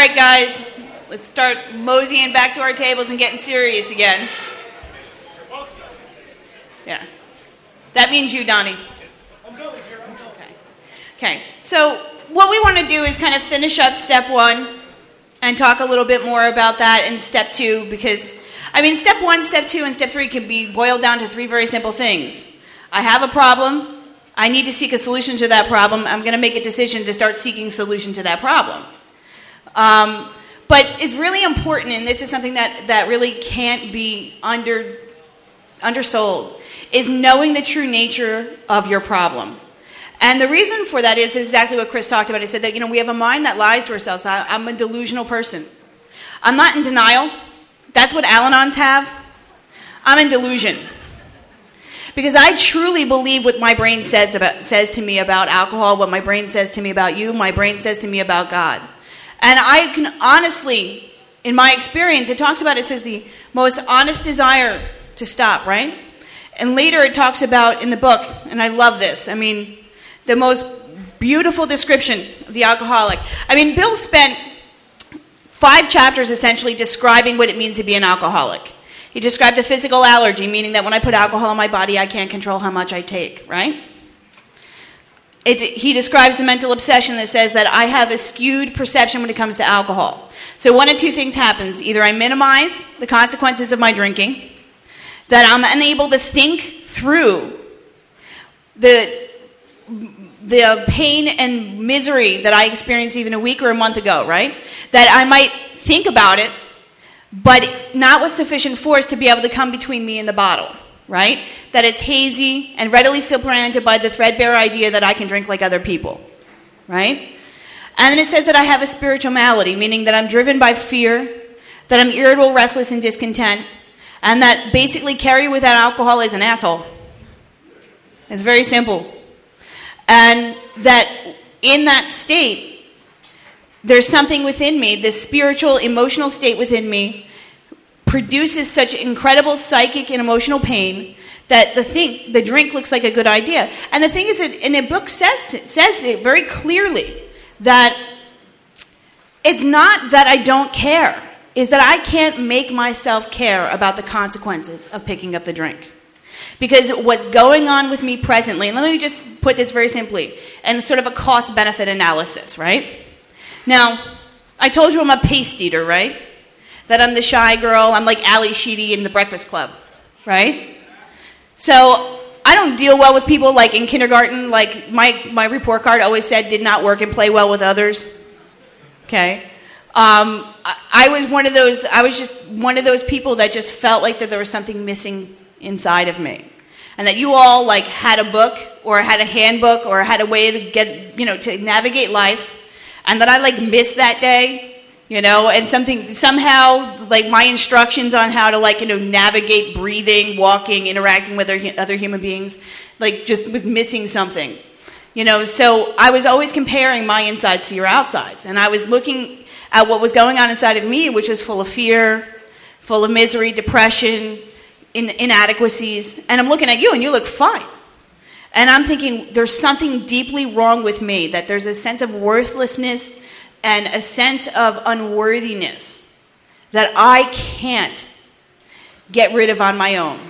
right, guys, let's start moseying back to our tables and getting serious again. Yeah. That means you, Donnie. Okay. So what we want to do is kind of finish up step 1 and talk a little bit more about that in step 2, because, step 1, step 2, and step 3 can be boiled down to 3 very simple things. I have a problem. I need to seek a solution to that problem. I'm going to make a decision to start seeking a solution to that problem. But it's really important, and this is something that really can't be undersold, is knowing the true nature of your problem. And the reason for that is exactly what Chris talked about. He said that, we have a mind that lies to ourselves. I'm a delusional person. I'm not in denial. That's what Al-Anons have. I'm in delusion. Because I truly believe what my brain says to me about alcohol, what my brain says to me about you, my brain says to me about God. And I can honestly, in my experience, it says the most honest desire to stop, right? And later it talks about, in the book, and I love this, the most beautiful description of the alcoholic. Bill spent 5 chapters essentially describing what it means to be an alcoholic. He described the physical allergy, meaning that when I put alcohol in my body, I can't control how much I take, right? He describes the mental obsession that says that I have a skewed perception when it comes to alcohol. So one of 2 things happens. Either I minimize the consequences of my drinking, that I'm unable to think through the pain and misery that I experienced even a week or a month ago, right? That I might think about it, but not with sufficient force to be able to come between me and the bottle, right? That it's hazy and readily supplanted by the threadbare idea that I can drink like other people, right? And then it says that I have a spiritual malady, meaning that I'm driven by fear, that I'm irritable, restless, and discontent, and that basically Carrie without alcohol is an asshole. It's very simple. And that in that state, there's something within me, this spiritual, emotional state within me produces such incredible psychic and emotional pain that the drink looks like a good idea. And the thing is, in the book says it very clearly, that it's not that I don't care, is that I can't make myself care about the consequences of picking up the drink. Because what's going on with me presently, and let me just put this very simply, and sort of a cost-benefit analysis, right? Now, I told you I'm a paste eater, right? That I'm the shy girl. I'm like Ali Sheedy in The Breakfast Club, right? So I don't deal well with people like in kindergarten. Like my report card always said did not work and play well with others. Okay? I was just one of those people that just felt like that there was something missing inside of me. And that you all like had a book or had a handbook or had a way to get, to navigate life. And that I missed that day, and somehow my instructions on how to navigate breathing, walking, interacting with other human beings, just was missing something. So I was always comparing my insides to your outsides. And I was looking at what was going on inside of me, which was full of fear, full of misery, depression, inadequacies. And I'm looking at you and you look fine. And I'm thinking, there's something deeply wrong with me, that there's a sense of worthlessness and a sense of unworthiness that I can't get rid of on my own.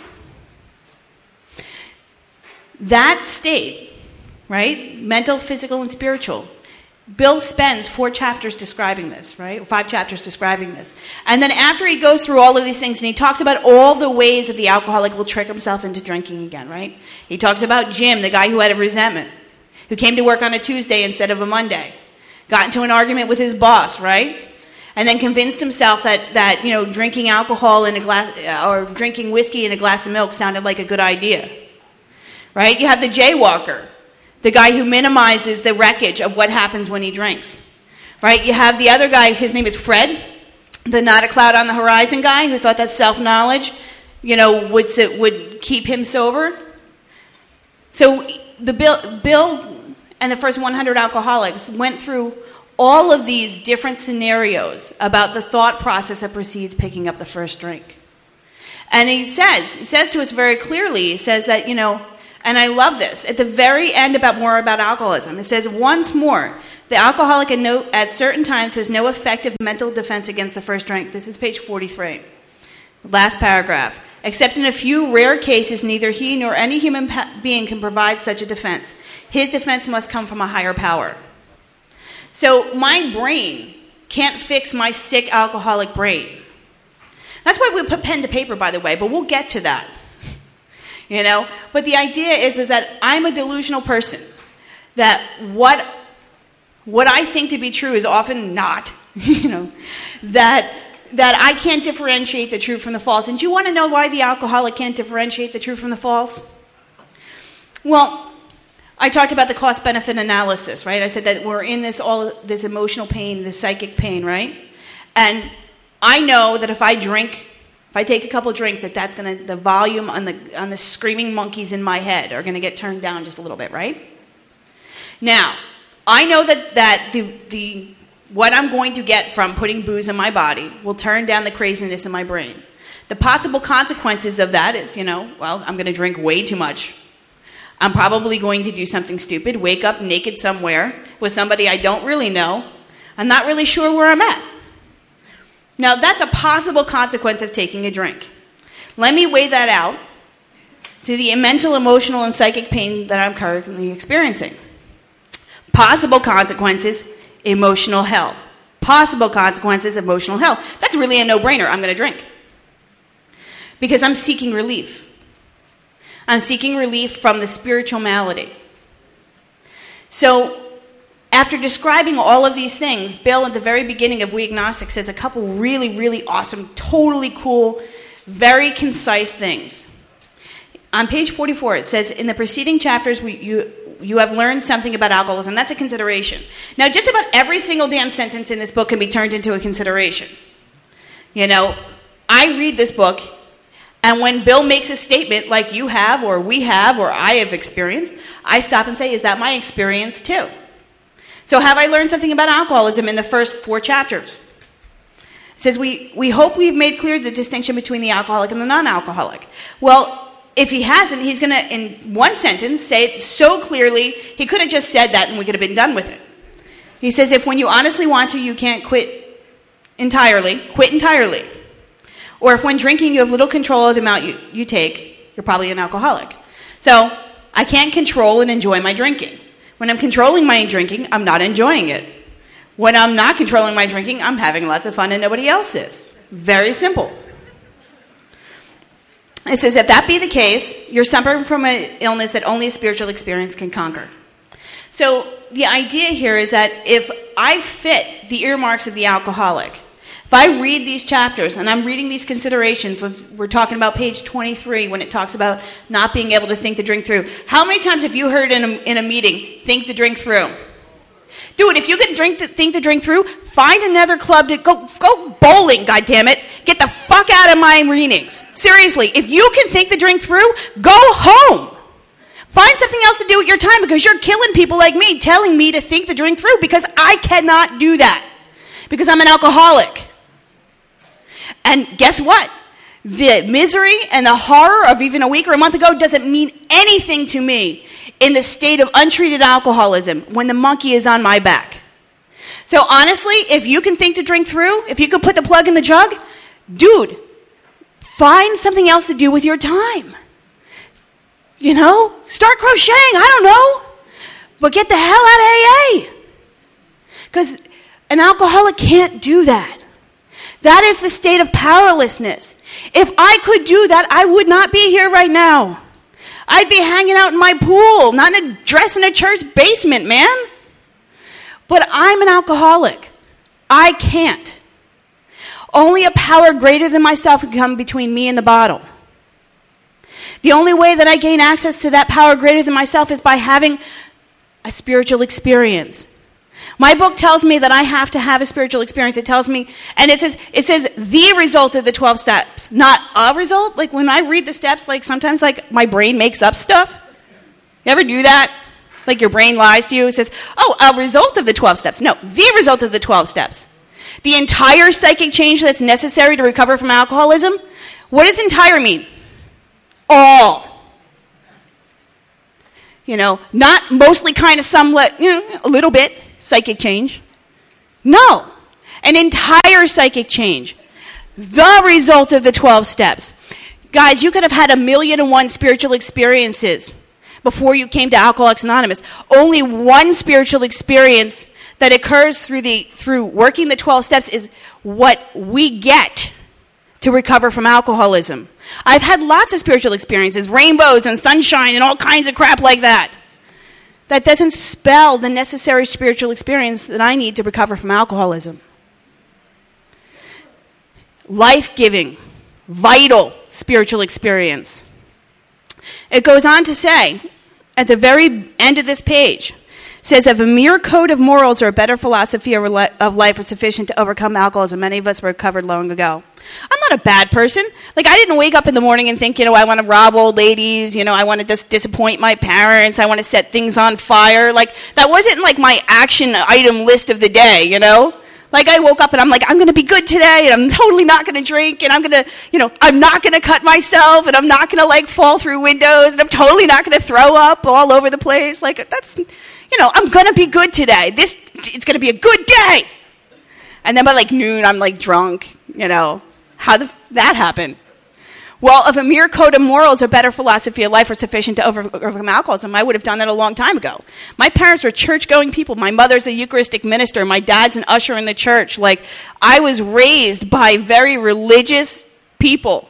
That state, right, mental, physical, and spiritual, Bill spends 4 chapters describing this, right? 5 chapters describing this. And then after he goes through all of these things, and he talks about all the ways that the alcoholic will trick himself into drinking again, right? He talks about Jim, the guy who had a resentment, who came to work on a Tuesday instead of a Monday, got into an argument with his boss, right? And then convinced himself that drinking alcohol in a glass, or drinking whiskey in a glass of milk sounded like a good idea, right? You have the jaywalker, the guy who minimizes the wreckage of what happens when he drinks, right? You have the other guy, his name is Fred, the not a cloud on the horizon guy, who thought that self-knowledge, would keep him sober. So the Bill and the first 100 alcoholics went through all of these different scenarios about the thought process that precedes picking up the first drink. And he says to us very clearly, he says that, and I love this, at the very end more about alcoholism, it says, once more, The alcoholic at certain times has no effective mental defense against the first drink. This is page 43. Last paragraph. Except in a few rare cases, neither he nor any human being can provide such a defense. His defense must come from a higher power. So my brain can't fix my sick alcoholic brain. That's why we put pen to paper, by the way, but we'll get to that. But the idea is that I'm a delusional person. That what I think to be true is often not. That I can't differentiate the true from the false. And do you want to know why the alcoholic can't differentiate the true from the false? Well, I talked about the cost-benefit analysis, right? I said that we're in this emotional pain, this psychic pain, right? And I know that if I take a couple drinks, that's the volume on the screaming monkeys in my head are gonna get turned down just a little bit, right? Now, I know that the what I'm going to get from putting booze in my body will turn down the craziness in my brain. The possible consequences of that is, I'm going to drink way too much. I'm probably going to do something stupid, wake up naked somewhere with somebody I don't really know. I'm not really sure where I'm at. Now, that's a possible consequence of taking a drink. Let me weigh that out to the mental, emotional, and psychic pain that I'm currently experiencing. Possible consequences, emotional hell. Possible consequences, emotional hell. That's really a no-brainer. I'm going to drink. Because I'm seeking relief. I'm seeking relief from the spiritual malady. So, after describing all of these things, Bill at the very beginning of We Agnostic says a couple really, really awesome, totally cool, very concise things. On page 44, it says, in the preceding chapters, you have learned something about alcoholism. That's a consideration. Now, just about every single damn sentence in this book can be turned into a consideration. I read this book, and when Bill makes a statement like you have, or we have, or I have experienced, I stop and say, is that my experience too? So have I learned something about alcoholism in the first 4 chapters? It says, we hope we've made clear the distinction between the alcoholic and the non-alcoholic. Well, if he hasn't, he's going to, in one sentence, say it so clearly, he could have just said that and we could have been done with it. He says, if when you honestly want to, you can't quit entirely. Or if when drinking you have little control of the amount you take, you're probably an alcoholic. So, I can't control and enjoy my drinking. When I'm controlling my drinking, I'm not enjoying it. When I'm not controlling my drinking, I'm having lots of fun and nobody else is. Very simple. It says, if that be the case, you're suffering from an illness that only a spiritual experience can conquer. So the idea here is that if I fit the earmarks of the alcoholic, if I read these chapters and I'm reading these considerations, we're talking about page 23 when it talks about not being able to think the drink through. How many times have you heard in a meeting, think the drink through? Dude, if you can think the drink through, find another club to go bowling, goddammit. Get the fuck out of my readings. Seriously, if you can think the drink through, go home. Find something else to do with your time because you're killing people like me telling me to think the drink through because I cannot do that because I'm an alcoholic. And guess what? The misery and the horror of even a week or a month ago doesn't mean anything to me in the state of untreated alcoholism when the monkey is on my back. So honestly, if you can think to drink through, if you can put the plug in the jug, dude, find something else to do with your time. Start crocheting, I don't know. But get the hell out of AA. Because an alcoholic can't do that. That is the state of powerlessness. If I could do that, I would not be here right now. I'd be hanging out in my pool, not in a dress in a church basement, man. But I'm an alcoholic. I can't. Only a power greater than myself can come between me and the bottle. The only way that I gain access to that power greater than myself is by having a spiritual experience. My book tells me that I have to have a spiritual experience. It tells me, and it says the result of the 12 steps, not a result. Like when I read the steps, like sometimes like my brain makes up stuff. You ever do that? Like your brain lies to you. It says, a result of the 12 steps. No, the result of the 12 steps. The entire psychic change that's necessary to recover from alcoholism. What does entire mean? All. Not mostly, kind of, somewhat, a little bit. psychic change? No. An entire psychic change. The result of the 12 steps. Guys, you could have had 1,000,001 spiritual experiences before you came to Alcoholics Anonymous. Only one spiritual experience that occurs through working the 12 steps is what we get to recover from alcoholism. I've had lots of spiritual experiences, rainbows and sunshine and all kinds of crap like that. That doesn't spell the necessary spiritual experience that I need to recover from alcoholism. Life-giving, vital spiritual experience. It goes on to say, at the very end of this page, says, if a mere code of morals or a better philosophy of life are sufficient to overcome alcoholism, many of us were recovered long ago. I'm not a bad person. Like, I didn't wake up in the morning and think, I want to rob old ladies, I want to disappoint my parents, I want to set things on fire. Like, that wasn't like my action item list of the day, Like, I woke up and I'm like, I'm going to be good today, and I'm totally not going to drink, and I'm going to, I'm not going to cut myself, and I'm not going to, like, fall through windows, and I'm totally not going to throw up all over the place. Like, that's, I'm going to be good today. It's going to be a good day. And then by, like, noon, I'm, like, drunk, How did that happen? Well, if a mere code of morals or better philosophy of life are sufficient to overcome alcoholism, I would have done that a long time ago. My parents were church-going people. My mother's a Eucharistic minister. My dad's an usher in the church. Like, I was raised by very religious people.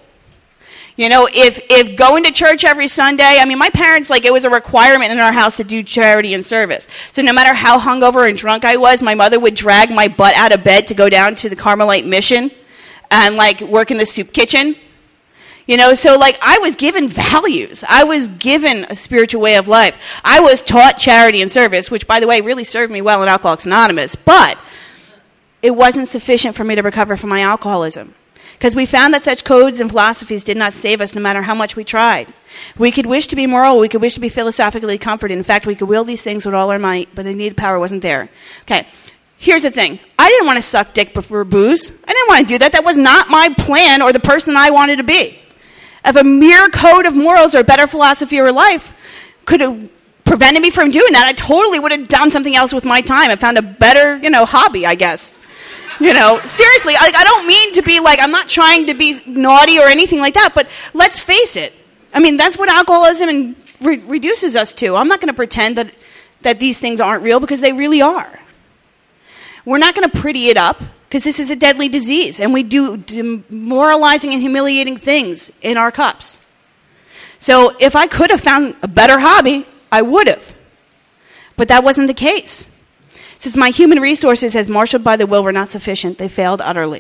If going to church every Sunday, my parents, it was a requirement in our house to do charity and service. So no matter how hungover and drunk I was, my mother would drag my butt out of bed to go down to the Carmelite Mission and, work in the soup kitchen. So, I was given values. I was given a spiritual way of life. I was taught charity and service, which, by the way, really served me well in Alcoholics Anonymous. But it wasn't sufficient for me to recover from my alcoholism. Because we found that such codes and philosophies did not save us no matter how much we tried. We could wish to be moral. We could wish to be philosophically comforted. In fact, we could will these things with all our might, but the needed power wasn't there. Okay, here's the thing. I didn't want to suck dick before booze. I didn't want to do that. That was not my plan or the person I wanted to be. If a mere code of morals or a better philosophy of life could have prevented me from doing that, I totally would have done something else with my time and found a better, hobby, I guess. Seriously, I don't mean to be I'm not trying to be naughty or anything like that, but let's face it. That's what alcoholism reduces us to. I'm not going to pretend that these things aren't real, because they really are. We're not going to pretty it up, because this is a deadly disease, and we do demoralizing and humiliating things in our cups. So if I could have found a better hobby, I would have. But that wasn't the case. Since my human resources, as marshaled by the will, were not sufficient, they failed utterly.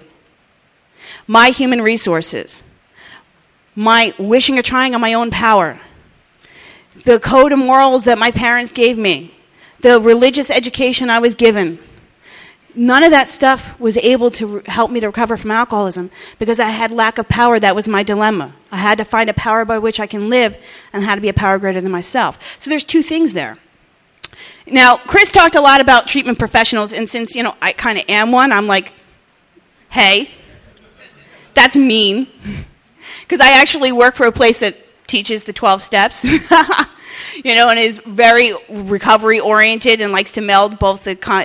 My human resources, my wishing or trying on my own power, the code of morals that my parents gave me, the religious education I was given, none of that stuff was able to help me to recover from alcoholism, because I had lack of power. That was my dilemma. I had to find a power by which I can live, and had to be a power greater than myself. So there's two things there. Now, Chris talked a lot about treatment professionals, and since, I kind of am one, I'm like, hey, that's mean. Because I actually work for a place that teaches the 12 steps, and is very recovery-oriented and likes to meld both,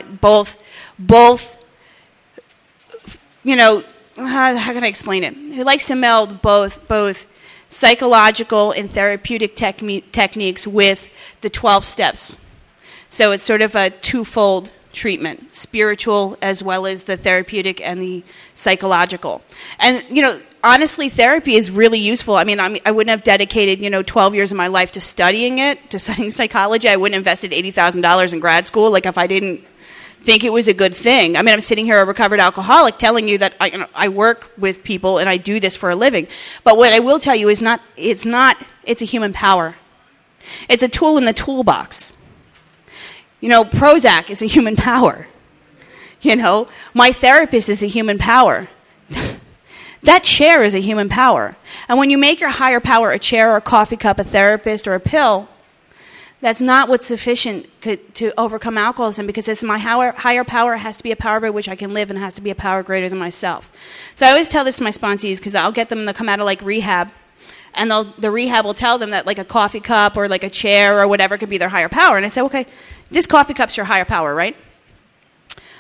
how can I explain it? He likes to meld both psychological and therapeutic techniques with the 12 steps. So it's sort of a twofold treatment, spiritual as well as the therapeutic and the psychological. And, honestly, therapy is really useful. I wouldn't have dedicated, 12 years of my life to studying psychology. I wouldn't have invested $80,000 in grad school, if I didn't think it was a good thing. I'm sitting here, a recovered alcoholic, telling you that I work with people and I do this for a living. But what I will tell you is it's a human power. It's a tool in the toolbox. Prozac is a human power. My therapist is a human power. That chair is a human power. And when you make your higher power a chair or a coffee cup, a therapist or a pill, that's not what's sufficient to overcome alcoholism, because it's my higher power has to be a power by which I can live, and has to be a power greater than myself. So I always tell this to my sponsees, because I'll get them to come out of rehab, and the rehab will tell them that a coffee cup or a chair or whatever could be their higher power. And I say, okay, this coffee cup's your higher power, right?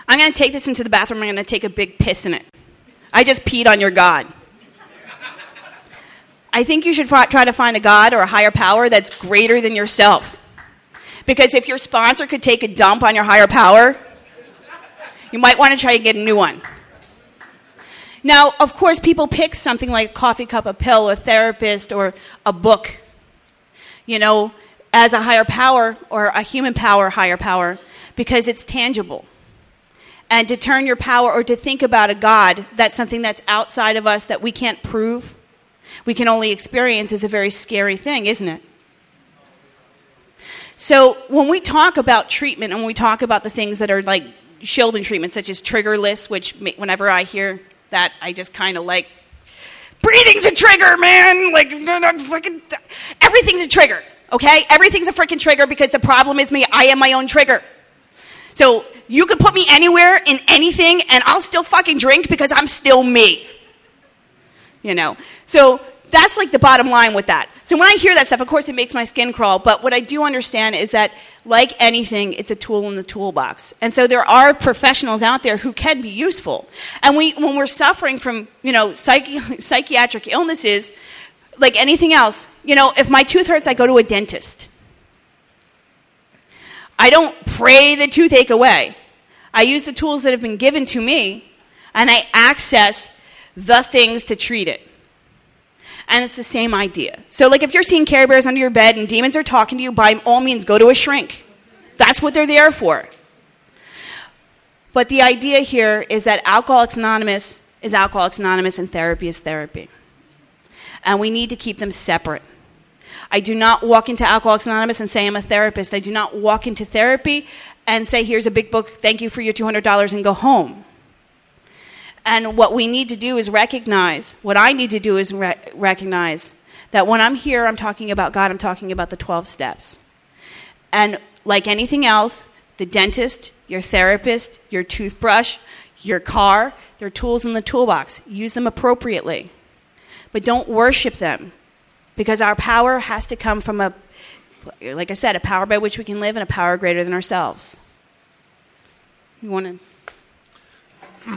I'm going to take this into the bathroom. I'm going to take a big piss in it. I just peed on your God. I think you should try to find a God or a higher power that's greater than yourself. Because if your sponsor could take a dump on your higher power, you might want to try and get a new one. Now, of course, people pick something like a coffee cup, a pill, a therapist, or a book, as a higher power or a human power, higher power, because it's tangible. And to turn your power or to think about a God, that's something that's outside of us that we can't prove, we can only experience, is a very scary thing, isn't it? So when we talk about treatment and we talk about the things that are like Sheldon treatment, such as trigger lists, which whenever I hear that, I just kind of like, breathing's a trigger, man! Like, everything's a trigger, okay? Everything's a freaking trigger because the problem is me. I am my own trigger. So you could put me anywhere in anything and I'll still fucking drink because I'm still me. So that's like the bottom line with that. So when I hear that stuff, of course it makes my skin crawl, but what I do understand is that, like anything, it's a tool in the toolbox. And so there are professionals out there who can be useful. And when we're suffering from, psychiatric illnesses, like anything else, if my tooth hurts, I go to a dentist. I don't pray the toothache away. I use the tools that have been given to me, and I access the things to treat it. And it's the same idea. So like if you're seeing Care Bears under your bed and demons are talking to you, by all means, go to a shrink. That's what they're there for. But the idea here is that Alcoholics Anonymous is Alcoholics Anonymous and therapy is therapy. And we need to keep them separate. I do not walk into Alcoholics Anonymous and say I'm a therapist. I do not walk into therapy and say, here's a big book, thank you for your $200 and go home. And what we need to do is recognize, what I need to do is recognize that when I'm here, I'm talking about God, I'm talking about the 12 steps. And like anything else, the dentist, your therapist, your toothbrush, your car, they're tools in the toolbox. Use them appropriately. But don't worship them, because our power has to come from like I said, a power by which we can live and a power greater than ourselves. You want to...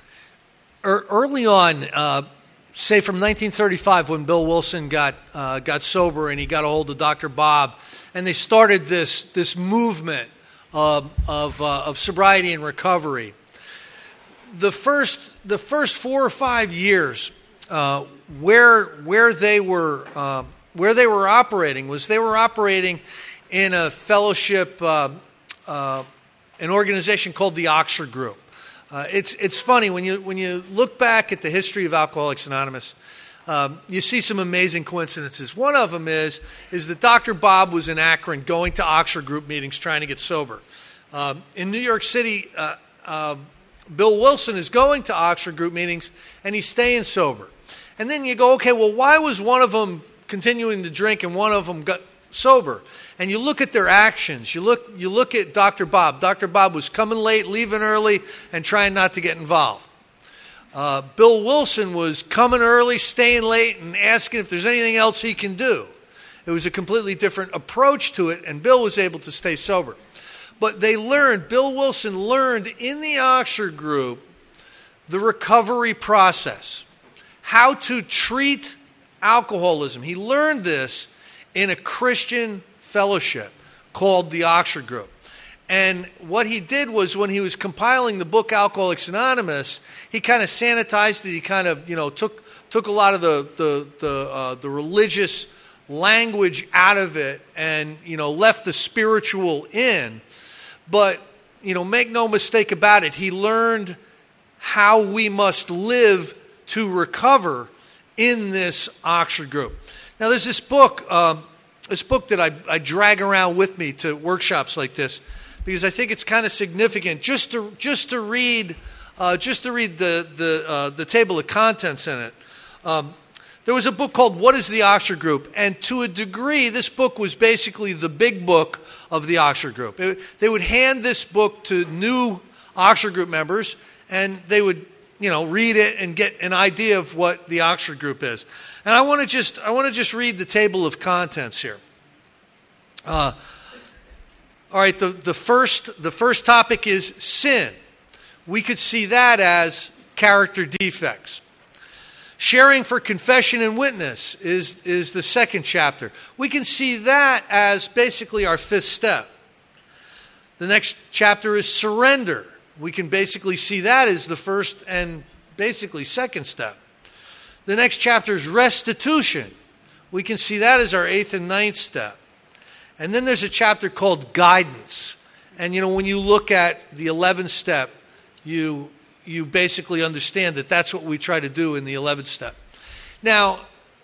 Early on, say from 1935, when Bill Wilson got sober and he got a hold of Dr. Bob, and they started this movement of sobriety and recovery. The first 4 or 5 years, where they were operating was they were operating in a fellowship, an organization called the Oxford Group. It's funny when you look back at the history of Alcoholics Anonymous, you see some amazing coincidences. One of them is that Dr. Bob was in Akron going to Oxford Group meetings trying to get sober. In New York City, Bill Wilson is going to Oxford Group meetings and he's staying sober. And then you go, okay, well, why was one of them continuing to drink and one of them got sober? And you look at their actions. You look at Dr. Bob. Dr. Bob was coming late, leaving early, and trying not to get involved. Bill Wilson was coming early, staying late, and asking if there's anything else he can do. It was a completely different approach to it, and Bill was able to stay sober. But Bill Wilson learned in the Oxford Group the recovery process, how to treat alcoholism. He learned this in a Christian fellowship called the Oxford Group. And what he did was, when he was compiling the book Alcoholics Anonymous, he kind of sanitized it. He kind of, took a lot of the religious language out of it and, left the spiritual in. But, make no mistake about it, he learned how we must live to recover in this Oxford Group. Now, there's this book that I drag around with me to workshops like this, because I think it's kind of significant just to read the table of contents in it. There was a book called What is the Oxford Group? And to a degree, this book was basically the big book of the Oxford Group. They would hand this book to new Oxford Group members, and they would read it and get an idea of what the Oxford Group is. And I want to just read the table of contents here. All right, the first topic is sin. we could see that as character defects. Sharing for confession and witness is the second chapter. We can see that as basically our fifth step. The next chapter is surrender. We can basically see that as the first and basically second step. The next chapter is restitution. We can see that as our eighth and ninth step. And then there's a chapter called guidance. And when you look at the 11th step, you basically understand that that's what we try to do in the 11th step. Now,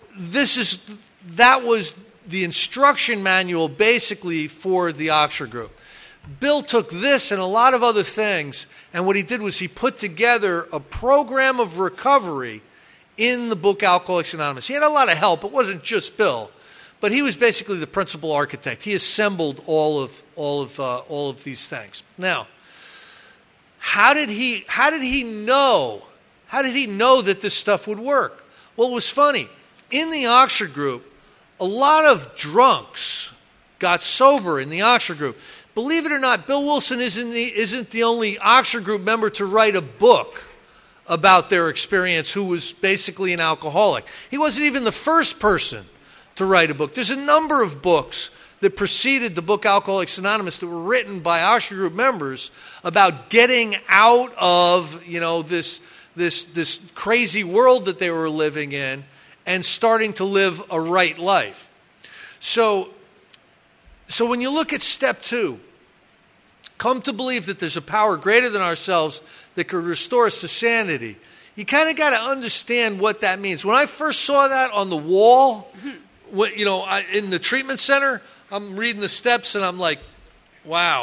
that was the instruction manual basically for the Oxford group. Bill took this and a lot of other things, and what he did was he put together a program of recovery in the book Alcoholics Anonymous. He had a lot of help. It wasn't just Bill, but he was basically the principal architect. He assembled all of these things. Now, how did he know that this stuff would work? Well, it was funny. In the Oxford group, a lot of drunks got sober in the Oxford group. Believe it or not, Bill Wilson isn't the only Oxford group member to write a book about their experience who was basically an alcoholic. He wasn't even the first person to write a book. There's a number of books that preceded the book Alcoholics Anonymous that were written by Oxford group members about getting out of this crazy world that they were living in and starting to live a right life. So when you look at step 2, come to believe that there's a power greater than ourselves that could restore us to sanity, you kind of got to understand what that means. When I first saw that on the wall, in the treatment center, I'm reading the steps and I'm like, wow,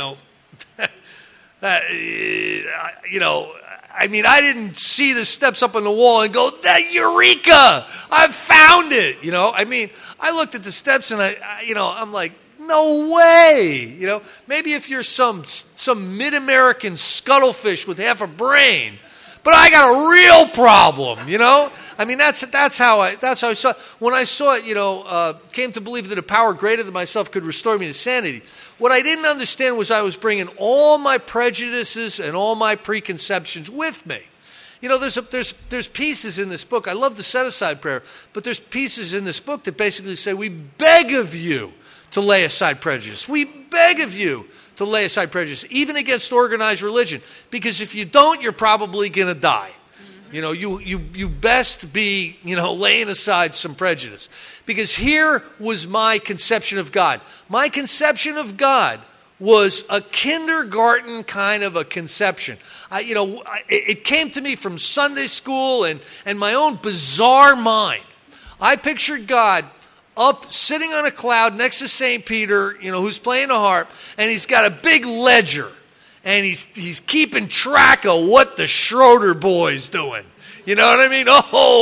I didn't see the steps up on the wall and go, that eureka, I've found it. I looked at the steps and I'm like, no way. Maybe if you're some mid-American scuttlefish with half a brain, but I got a real problem. That's how I saw it. When I saw it, came to believe that a power greater than myself could restore me to sanity. What I didn't understand was I was bringing all my prejudices and all my preconceptions with me. There's pieces in this book. I love the set-aside prayer, but there's pieces in this book that basically say, we beg of you to lay aside prejudice. We beg of you to lay aside prejudice, even against organized religion, because if you don't, you're probably going to die. You best be, laying aside some prejudice. Because here was my conception of God. My conception of God was a kindergarten kind of a conception. It came to me from Sunday school and my own bizarre mind. I pictured God up sitting on a cloud next to St. Peter, who's playing the harp, and he's got a big ledger. And he's keeping track of what the Schroeder boy's doing. You know what I mean?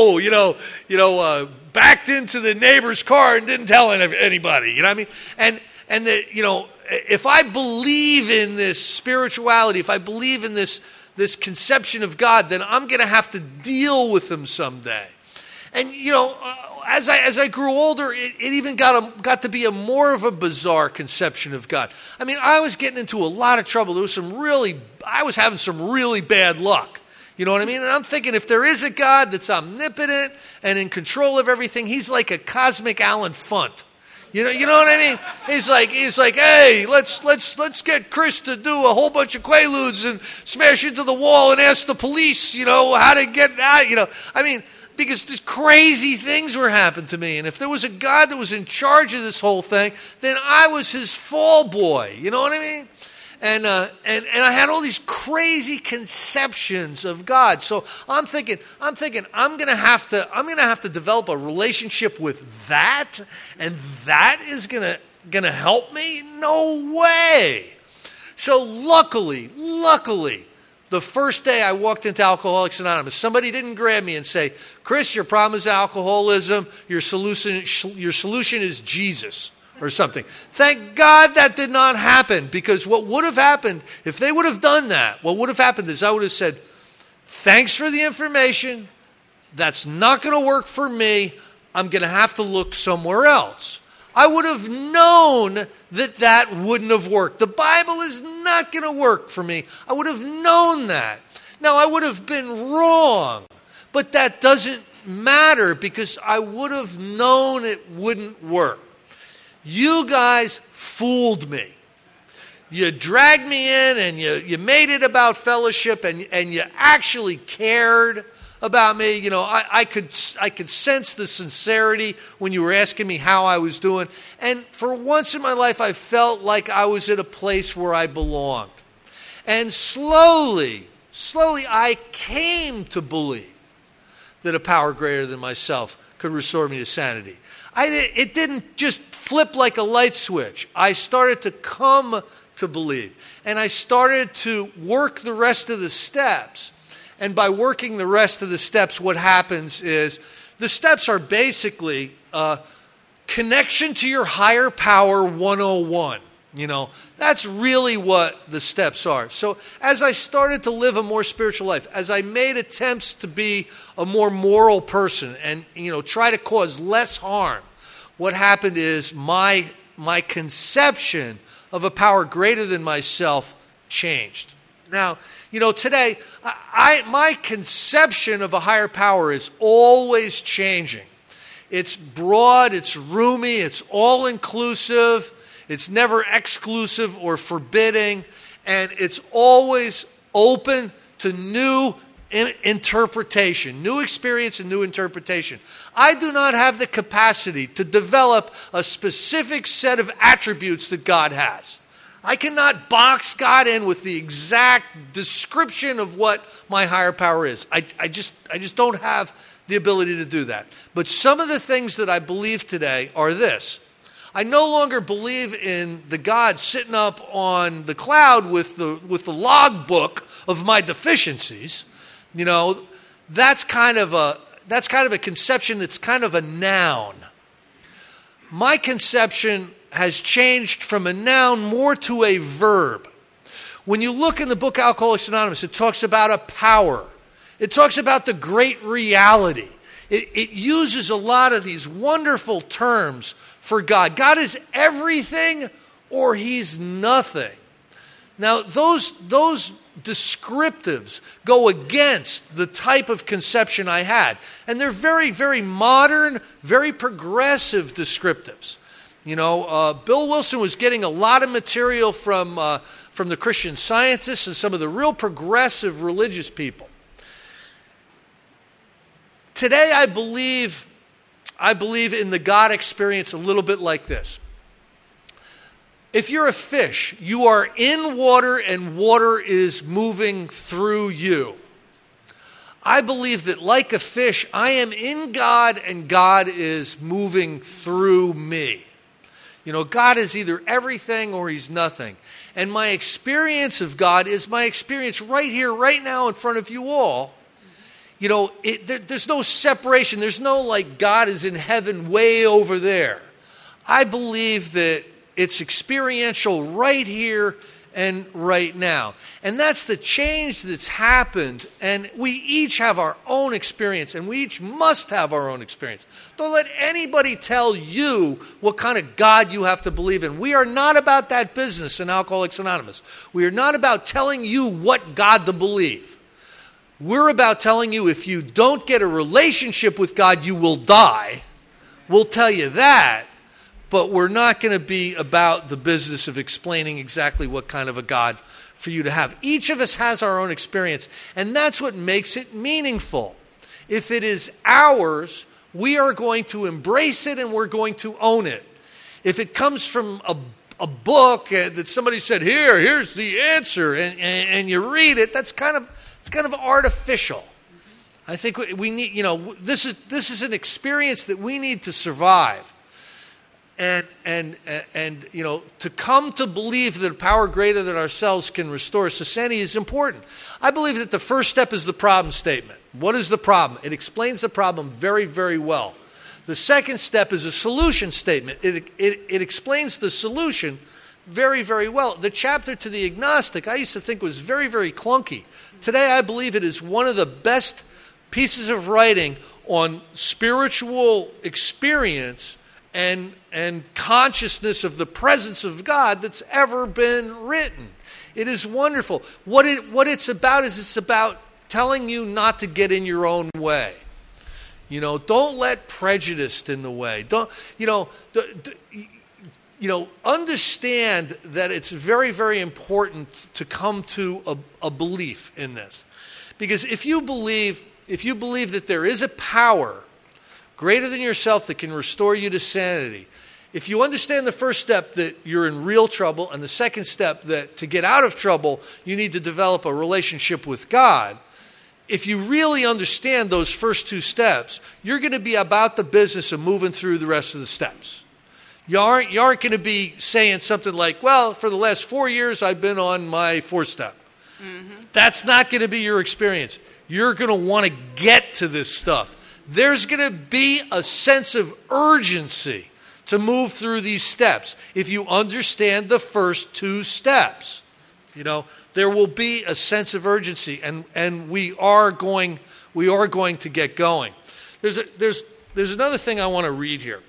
Backed into the neighbor's car and didn't tell anybody. You know what I mean? And if I believe in this spirituality, if I believe in this conception of God, then I'm going to have to deal with him someday. And as I grew older, it even got to be a more of a bizarre conception of God. I was getting into a lot of trouble. I was having some really bad luck. You know what I mean? And I'm thinking, if there is a God that's omnipotent and in control of everything, he's like a cosmic Alan Funt. You know what I mean? He's like, hey, let's get Chris to do a whole bunch of quaaludes and smash into the wall and ask the police, how to get out. Because these crazy things were happening to me. And if there was a God that was in charge of this whole thing, then I was his fall boy. You know what I mean? And I had all these crazy conceptions of God. So I'm thinking I'm going to have to develop a relationship with that, and that is going to help me? No way. So luckily, the first day I walked into Alcoholics Anonymous, somebody didn't grab me and say, Chris, your problem is alcoholism. Your solution is Jesus or something. Thank God that did not happen, because what would have happened, if they would have done that, what would have happened is I would have said, thanks for the information. That's not going to work for me. I'm going to have to look somewhere else. I would have known that that wouldn't have worked. The Bible is not going to work for me. I would have known that. Now, I would have been wrong, but that doesn't matter because I would have known it wouldn't work. You guys fooled me. You dragged me in and you made it about fellowship and you actually cared about me. You know, I could sense the sincerity when you were asking me how I was doing. And for once in my life, I felt like I was at a place where I belonged. And slowly, I came to believe that a power greater than myself could restore me to sanity. It didn't just flip like a light switch. I started to come to believe. And I started to work the rest of the steps. And by working the rest of the steps, what happens is the steps are basically connection to your higher power 101. You know, that's really what the steps are. So as I started to live a more spiritual life, as I made attempts to be a more moral person and, you know, try to cause less harm, what happened is my conception of a power greater than myself changed. Now, you know, today, my conception of a higher power is always changing. It's broad, it's roomy, it's all-inclusive, it's never exclusive or forbidding, and it's always open to new interpretation, new experience and new interpretation. I do not have the capacity to develop a specific set of attributes that God has. I cannot box God in with the exact description of what my higher power is. I just don't have the ability to do that. But some of the things that I believe today are this. I no longer believe in the God sitting up on the cloud with the logbook of my deficiencies. You know, that's kind of a conception that's kind of a noun. My conception has changed from a noun more to a verb. When you look in the book Alcoholics Anonymous, it talks about a power. It talks about the great reality. It uses a lot of these wonderful terms for God. God is everything or he's nothing. Now, those descriptives go against the type of conception I had. And they're very, very modern, very progressive descriptives. You know, Bill Wilson was getting a lot of material from the Christian Scientists and some of the real progressive religious people. Today, I believe in the God experience a little bit like this. If you're a fish, you are in water and water is moving through you. I believe that like a fish, I am in God and God is moving through me. You know, God is either everything or he's nothing. And my experience of God is my experience right here, right now in front of you all. You know, there's no separation. There's no like God is in heaven way over there. I believe that it's experiential right here and right now. And that's the change that's happened. And we each have our own experience, and we each must have our own experience. Don't let anybody tell you what kind of God you have to believe in. We are not about that business in Alcoholics Anonymous. We are not about telling you what God to believe. We're about telling you if you don't get a relationship with God, you will die. We'll tell you that. But we're not going to be about the business of explaining exactly what kind of a God for you to have. Each of us has our own experience, and that's what makes it meaningful. If it is ours, we are going to embrace it and we're going to own it. If it comes from a book that somebody said, here's the answer, and you read it, it's kind of artificial. I think we need, you know, this is an experience that we need to survive. And you know, to come to believe that a power greater than ourselves can restore us to sanity is important. I believe that the first step is the problem statement. What is the problem? It explains the problem very, very well. The second step is a solution statement. It explains the solution very, very well. The chapter to the agnostic, I used to think was very, very clunky. Today, I believe it is one of the best pieces of writing on spiritual experience and consciousness of the presence of God that's ever been written. It is wonderful. What it's about is it's about telling you not to get in your own way. Don't let prejudice in the way. Understand that it's very, very important to come to a belief in this. Because if you believe that there is a power greater than yourself that can restore you to sanity, if you understand the first step that you're in real trouble, and the second step that to get out of trouble, you need to develop a relationship with God, if you really understand those first two steps, you're going to be about the business of moving through the rest of the steps. You aren't going to be saying something like, well, for the last 4 years, I've been on my fourth step. Mm-hmm. That's not going to be your experience. You're going to want to get to this stuff. There's going to be a sense of urgency to move through these steps if you understand the first two steps. There will be a sense of urgency, and we are going to get going. There's another thing I want to read here,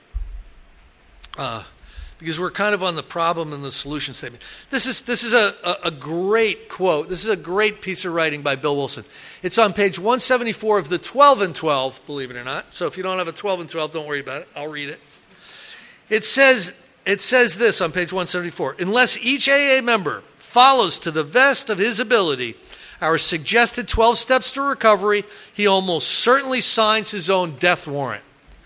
because we're kind of on the problem and the solution statement. This is a great quote. This is a great piece of writing by Bill Wilson. It's on page 174 of the 12 and 12, believe it or not. So if you don't have a 12 and 12, don't worry about it. I'll read it. It says this on page 174. Unless each AA member follows to the best of his ability our suggested 12 steps to recovery, he almost certainly signs his own death warrant.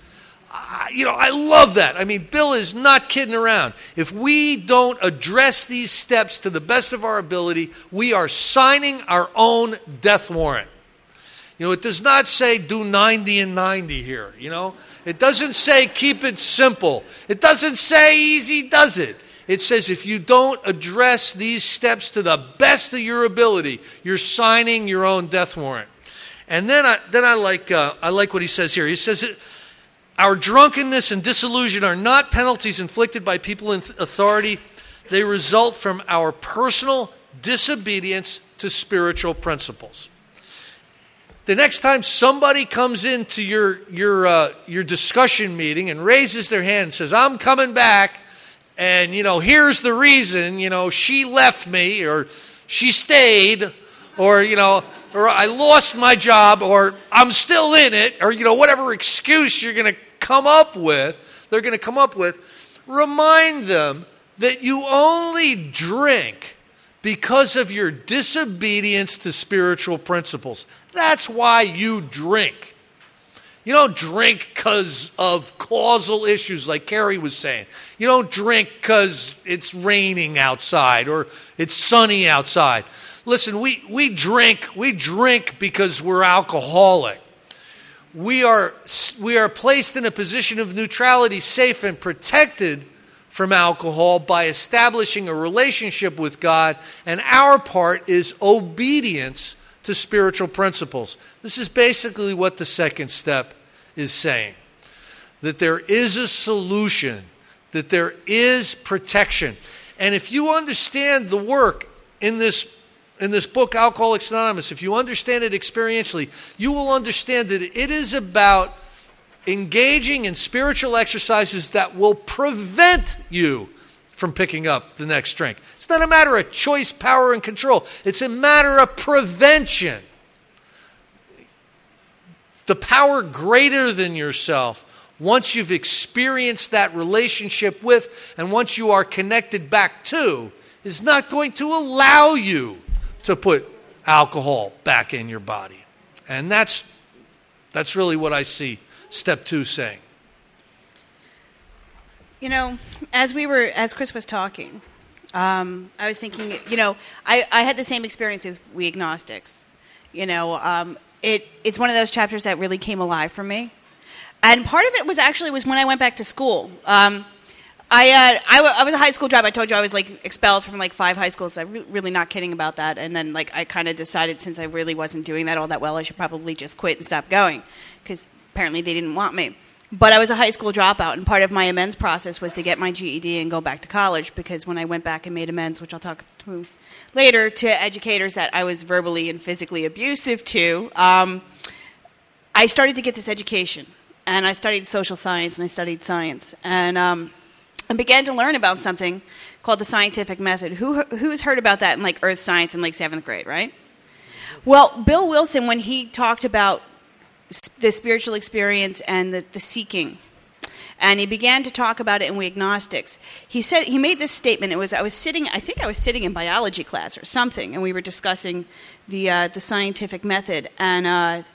I love that. I mean, Bill is not kidding around. If we don't address these steps to the best of our ability, we are signing our own death warrant. It does not say do 90 and 90 here, It doesn't say keep it simple. It doesn't say easy does it. It says if you don't address these steps to the best of your ability, you're signing your own death warrant. And then I like what he says here. He says our drunkenness and disillusion are not penalties inflicted by people in authority. They result from our personal disobedience to spiritual principles. The next time somebody comes into your discussion meeting and raises their hand and says, I'm coming back, and, here's the reason, she left me, or she stayed, or I lost my job, or I'm still in it, or, whatever excuse you're going to come up with, they're going to come up with, remind them that you only drink because of your disobedience to spiritual principles. That's why you drink. You don't drink because of causal issues like Carrie was saying. You don't drink because it's raining outside or it's sunny outside. Listen, we drink because we're alcoholic. We are placed in a position of neutrality, safe and protected from alcohol by establishing a relationship with God, and our part is obedience to spiritual principles. This is basically what the second step is saying, that there is a solution, that there is protection. And if you understand the work in this book, Alcoholics Anonymous, if you understand it experientially, you will understand that it is about engaging in spiritual exercises that will prevent you from picking up the next drink. It's not a matter of choice, power, and control. It's a matter of prevention. The power greater than yourself, once you've experienced that relationship with, and once you are connected back to, is not going to allow you to put alcohol back in your body. And that's really what I see step 2 saying. As Chris was talking, I was thinking, I had the same experience with We Agnostics. It's one of those chapters that really came alive for me. And part of it was when I went back to school. I was a high school dropout. I told you I was expelled from 5 high schools. I'm really not kidding about that. And then I kind of decided, since I really wasn't doing that all that well, I should probably just quit and stop going, because apparently they didn't want me. But I was a high school dropout, and part of my amends process was to get my GED and go back to college, because when I went back and made amends, which I'll talk to later, to educators that I was verbally and physically abusive to, I started to get this education. and I studied social science, and I studied science. And I began to learn about something called the scientific method. Who's heard about that in like earth science in like 7th grade, right? Well, Bill Wilson, when he talked about the spiritual experience and the seeking, and he began to talk about it in We Agnostics, he made this statement. I was sitting in biology class or something, and we were discussing the scientific method, and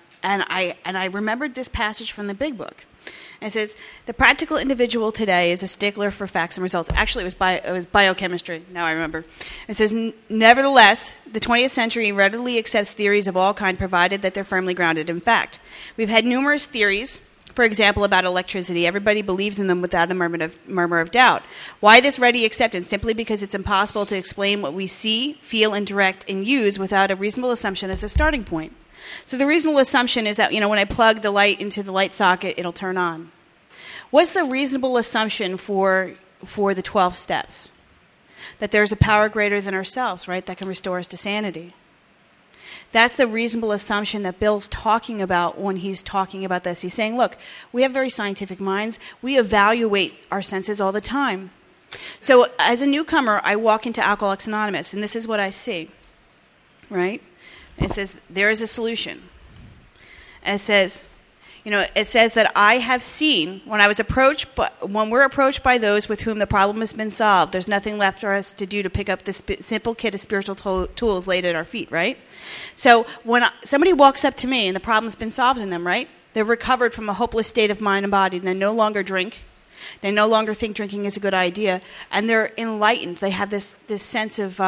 I remembered this passage from the Big Book. It says, the practical individual today is a stickler for facts and results. Actually, it was biochemistry. Now I remember. It says, nevertheless, the 20th century readily accepts theories of all kinds, provided that they're firmly grounded in fact. We've had numerous theories, for example, about electricity. Everybody believes in them without a murmur of doubt. Why this ready acceptance? Simply because it's impossible to explain what we see, feel, and direct and use without a reasonable assumption as a starting point. So the reasonable assumption is that, when I plug the light into the light socket, it'll turn on. What's the reasonable assumption for the 12 steps? That there's a power greater than ourselves, right, that can restore us to sanity. That's the reasonable assumption that Bill's talking about when he's talking about this. He's saying, look, we have very scientific minds. We evaluate our senses all the time. So as a newcomer, I walk into Alcoholics Anonymous, and this is what I see, right? It says, there is a solution. And it says that I have seen, when we're approached by those with whom the problem has been solved, there's nothing left for us to do to pick up this simple kit of spiritual tools laid at our feet, right? So when somebody walks up to me and the problem's been solved in them, right? They're recovered from a hopeless state of mind and body, and they no longer drink. They no longer think drinking is a good idea. And they're enlightened. They have this sense of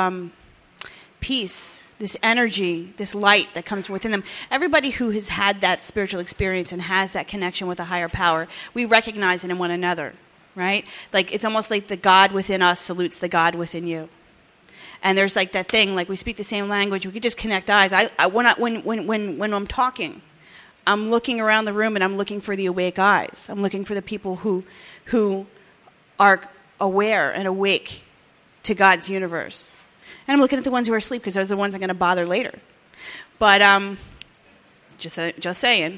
peace, this energy, this light that comes within them. Everybody who has had that spiritual experience and has that connection with a higher power, we recognize it in one another, right? Like, it's almost like the God within us salutes the God within you. And there's like that thing, like we speak the same language, we could just connect eyes. When I'm talking, I'm looking around the room and I'm looking for the awake eyes. I'm looking for the people who are aware and awake to God's universe. And I'm looking at the ones who are asleep because those are the ones I'm going to bother later. But just saying.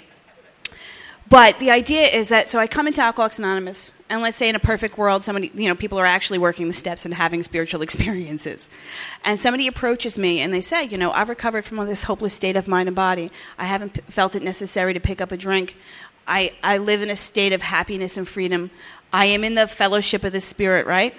But the idea is that, so I come into Alcoholics Anonymous, and let's say in a perfect world, people are actually working the steps and having spiritual experiences. And somebody approaches me and they say, I've recovered from this hopeless state of mind and body. I haven't felt it necessary to pick up a drink. I live in a state of happiness and freedom. I am in the fellowship of the Spirit, right?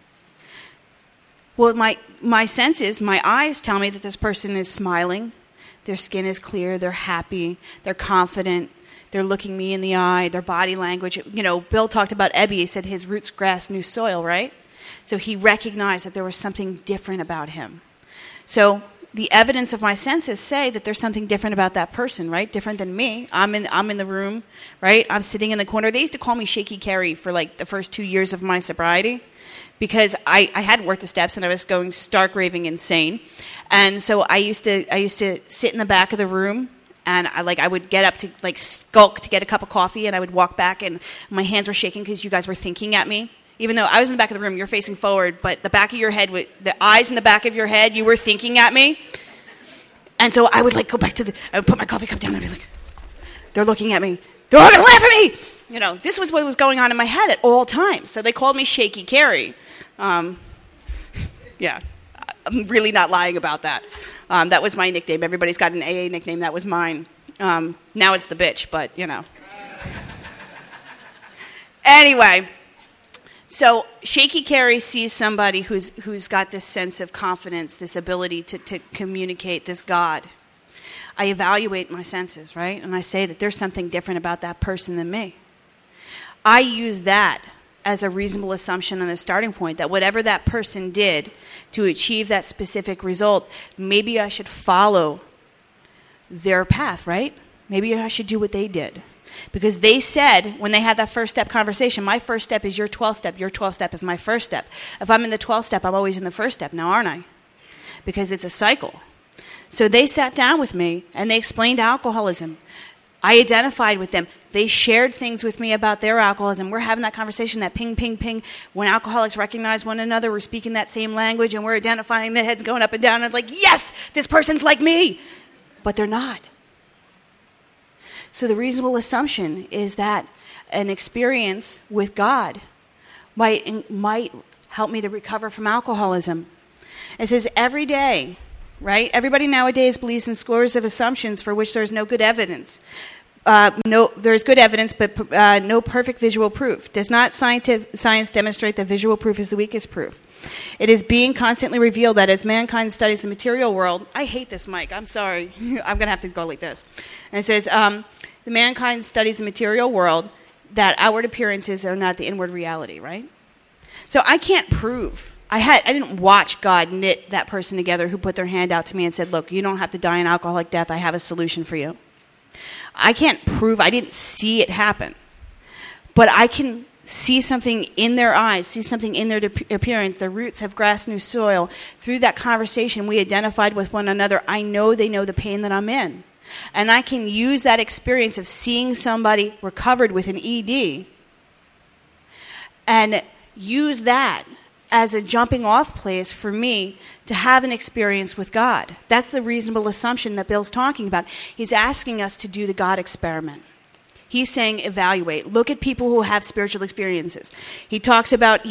Well, my senses, my eyes tell me that this person is smiling, their skin is clear, they're happy, they're confident, they're looking me in the eye, their body language. Bill talked about Ebby. He said his roots grasp new soil, right? So he recognized that there was something different about him. So the evidence of my senses say that there's something different about that person, right? Different than me. I'm in the room, right? I'm sitting in the corner. They used to call me Shaky Carrie for like the first 2 years of my sobriety, because I hadn't worked the steps and I was going stark raving insane. And so I used to sit in the back of the room, and I would get up to like skulk to get a cup of coffee, and I would walk back and my hands were shaking because you guys were thinking at me. Even though I was in the back of the room, you're facing forward, but the back of your head, the eyes in the back of your head, you were thinking at me. And so I would go back I would put my coffee cup down and I'd be like, they're looking at me. They're all going to laugh at me. This was what was going on in my head at all times. So they called me Shaky Carrie. Yeah, I'm really not lying about that. That was my nickname. Everybody's got an AA nickname. That was mine. Now it's the bitch, but, Anyway, so Shaky Carrie sees somebody who's got this sense of confidence, this ability to communicate, this God. I evaluate my senses, right? And I say that there's something different about that person than me. I use that as a reasonable assumption on the starting point, that whatever that person did to achieve that specific result, maybe I should follow their path, right? Maybe I should do what they did. Because they said, when they had that first step conversation, my first step is your 12th step, your 12th step is my first step. If I'm in the 12th step, I'm always in the first step now, aren't I? Because it's a cycle. So they sat down with me and they explained alcoholism. I identified with them. They shared things with me about their alcoholism. We're having that conversation, that ping, ping, ping. When alcoholics recognize one another, we're speaking that same language and we're identifying, the heads going up and down. And like, yes, this person's like me. But they're not. So the reasonable assumption is that an experience with God might help me to recover from alcoholism. It says every day, right? Everybody nowadays believes in scores of assumptions for which there's no good evidence. There's good evidence, but no perfect visual proof. Does not science demonstrate that visual proof is the weakest proof? It is being constantly revealed that as mankind studies the material world, I hate this mic, I'm sorry, I'm going to have to go like this. And it says, the mankind studies the material world, that outward appearances are not the inward reality, right? So I can't prove. I didn't watch God knit that person together who put their hand out to me and said, look, you don't have to die an alcoholic death, I have a solution for you. I can't prove, I didn't see it happen. But I can see something in their eyes, see something in their appearance. Their roots have grasped new soil. Through that conversation, we identified with one another. I know they know the pain that I'm in. And I can use that experience of seeing somebody recovered with an ED and use that as a jumping off place for me to have an experience with God. That's the reasonable assumption that Bill's talking about. He's asking us to do the God experiment. He's saying evaluate. Look at people who have spiritual experiences. He talks about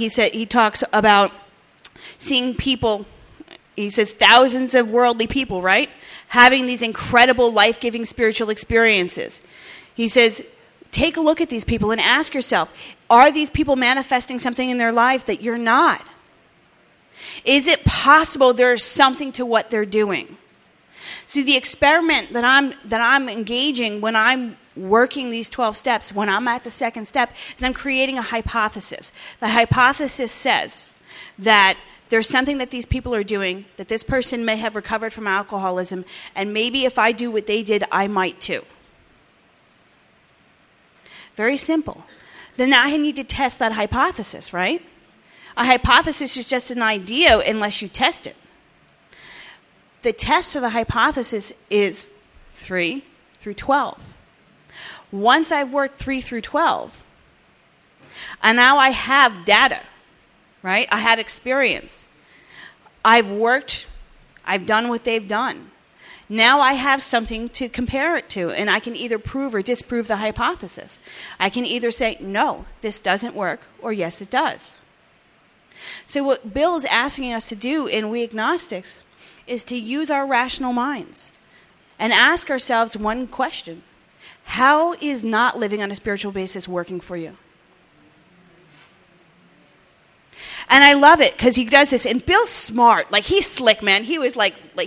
seeing people, he says thousands of worldly people, right? Having these incredible life-giving spiritual experiences. He says, take a look at these people and ask yourself, are these people manifesting something in their life that you're not? Is it possible there's something to what they're doing? See, the experiment that I'm engaging when I'm working these 12 steps, when I'm at the second step, is I'm creating a hypothesis. The hypothesis says that there's something that these people are doing, that this person may have recovered from alcoholism, and maybe if I do what they did, I might too. Very simple. Then now I need to test that hypothesis, right? A hypothesis is just an idea unless you test it. The test of the hypothesis is 3 through 12. Once I've worked 3 through 12, and now I have data, right? I have experience. I've worked, I've done what they've done. Now I have something to compare it to, and I can either prove or disprove the hypothesis. I can either say, no, this doesn't work, or yes, it does. So what Bill is asking us to do in We Agnostics is to use our rational minds and ask ourselves one question. How is not living on a spiritual basis working for you? And I love it because he does this. And Bill's smart. Like, he's slick, man. He had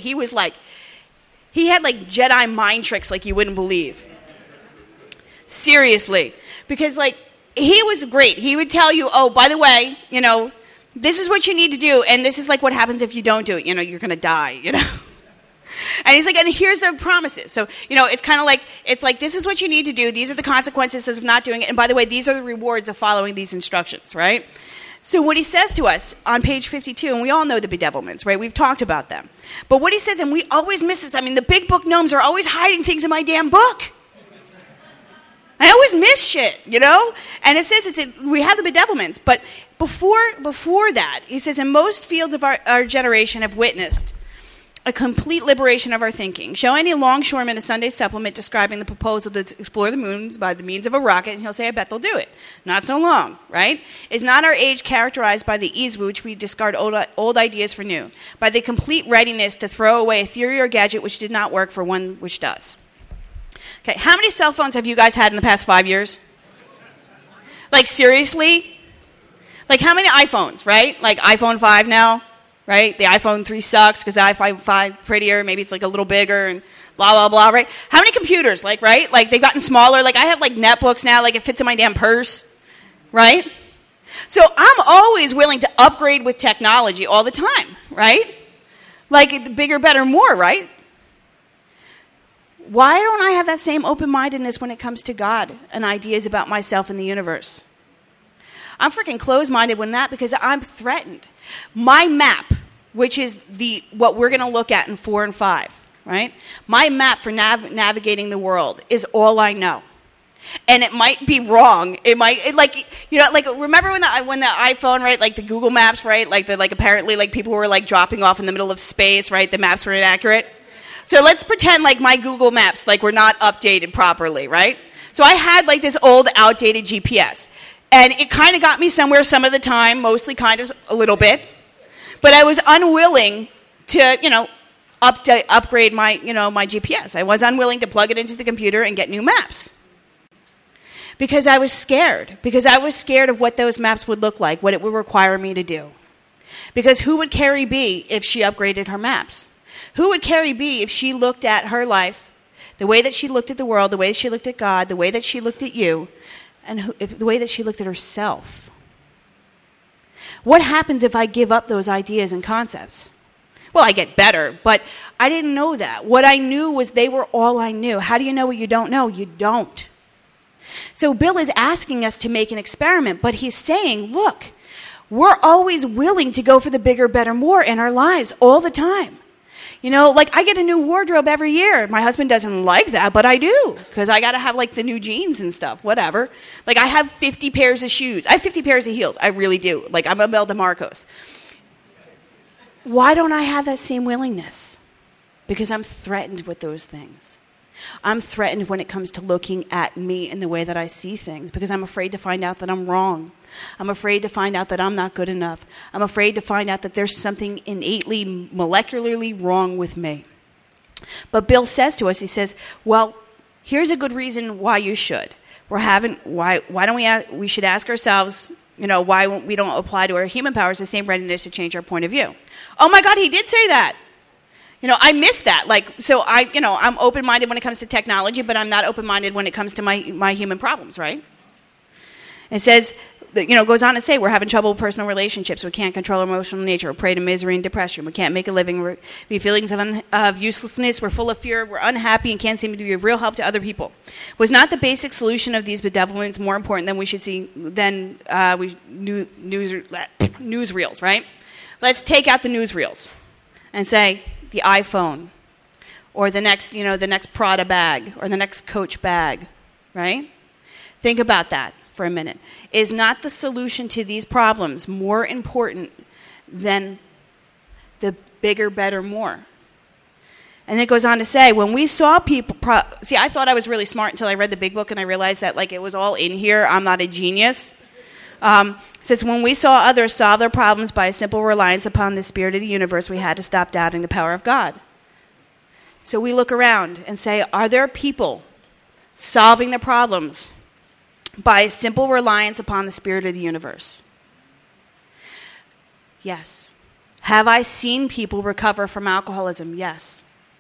like Jedi mind tricks like you wouldn't believe. Seriously. Because like, he was great. He would tell you, oh, by the way, this is what you need to do. And this is like what happens if you don't do it. You're going to die, And he's like, and here's the promises. So, it's kind of like, this is what you need to do. These are the consequences of not doing it. And by the way, these are the rewards of following these instructions, right? So what he says to us on page 52, and we all know the bedevilments, right? We've talked about them. But what he says, and we always miss this. I mean, the big book gnomes are always hiding things in my damn book. I always miss shit, And it says we have the bedevilments. But before that, he says, in most fields of our generation have witnessed a complete liberation of our thinking. Show any longshoreman a Sunday supplement describing the proposal to explore the moons by the means of a rocket, and he'll say, I bet they'll do it. Not so long, right? Is not our age characterized by the ease with which we discard old ideas for new, by the complete readiness to throw away a theory or gadget which did not work for one which does? Okay, how many cell phones have you guys had in the past 5 years? Like, seriously? Like, how many iPhones, right? Like, iPhone 5 now? Right? The iPhone 3 sucks because the iPhone 5 prettier. Maybe it's like a little bigger and blah, blah, blah, right? How many computers, right? Like, they've gotten smaller. Like, I have, netbooks now. Like, it fits in my damn purse, right? So I'm always willing to upgrade with technology all the time, right? Like, the bigger, better, more, right? Why don't I have that same open-mindedness when it comes to God and ideas about myself and the universe? I'm freaking closed-minded when that because I'm threatened. My map, which is what we're going to look at in 4 and 5, right? My map for navigating the world is all I know. And it might be wrong. It might, remember when the iPhone, right, like the Google Maps, right, apparently, people were, dropping off in the middle of space, right, the maps were inaccurate. So let's pretend like my Google Maps, like, were not updated properly, right? So I had like this old, outdated GPS. And it kind of got me somewhere some of the time, mostly kind of a little bit. But I was unwilling to, upgrade my GPS. I was unwilling to plug it into the computer and get new maps. Because I was scared. Because I was scared of what those maps would look like, what it would require me to do. Because who would Carrie be if she upgraded her maps? Who would Carrie be if she looked at her life, the way that she looked at the world, the way that she looked at God, the way that she looked at you, and the way that she looked at herself? What happens if I give up those ideas and concepts? Well, I get better, but I didn't know that. What I knew was they were all I knew. How do you know what you don't know? You don't. So Bill is asking us to make an experiment, but he's saying, look, we're always willing to go for the bigger, better, more in our lives all the time. Like, I get a new wardrobe every year. My husband doesn't like that, but I do, because I got to have, like, the new jeans and stuff, whatever. Like, I have 50 pairs of shoes. I have 50 pairs of heels. I really do. Like, I'm a Mel DeMarcos. Why don't I have that same willingness? Because I'm threatened with those things. I'm threatened when it comes to looking at me and the way that I see things, because I'm afraid to find out that I'm wrong. I'm afraid to find out that I'm not good enough. I'm afraid to find out that there's something innately, molecularly wrong with me. But Bill says to us, he says, well, here's a good reason why you should. Why don't we should ask ourselves, why we don't apply to our human powers the same readiness to change our point of view. Oh my God, he did say that. I missed that. I'm open-minded when it comes to technology, but I'm not open-minded when it comes to my human problems, right? It says, goes on to say, we're having trouble with personal relationships. We can't control our emotional nature. We're prey to misery and depression. We can't make a living. We have feelings of uselessness. We're full of fear. We're unhappy and can't seem to be of real help to other people. Was not the basic solution of these bedevilments more important than we should see than newsreels, right? Let's take out the newsreels and say the iPhone, or the next Prada bag, or the next Coach bag, right? Think about that for a minute. Is not the solution to these problems more important than the bigger, better, more? And it goes on to say, when we saw people... I thought I was really smart until I read the big book and I realized that it was all in here. I'm not a genius. It says, when we saw others solve their problems by a simple reliance upon the spirit of the universe, we had to stop doubting the power of God. So we look around and say, are there people solving the problems by a simple reliance upon the spirit of the universe? Yes. Have I seen people recover from alcoholism? Yes.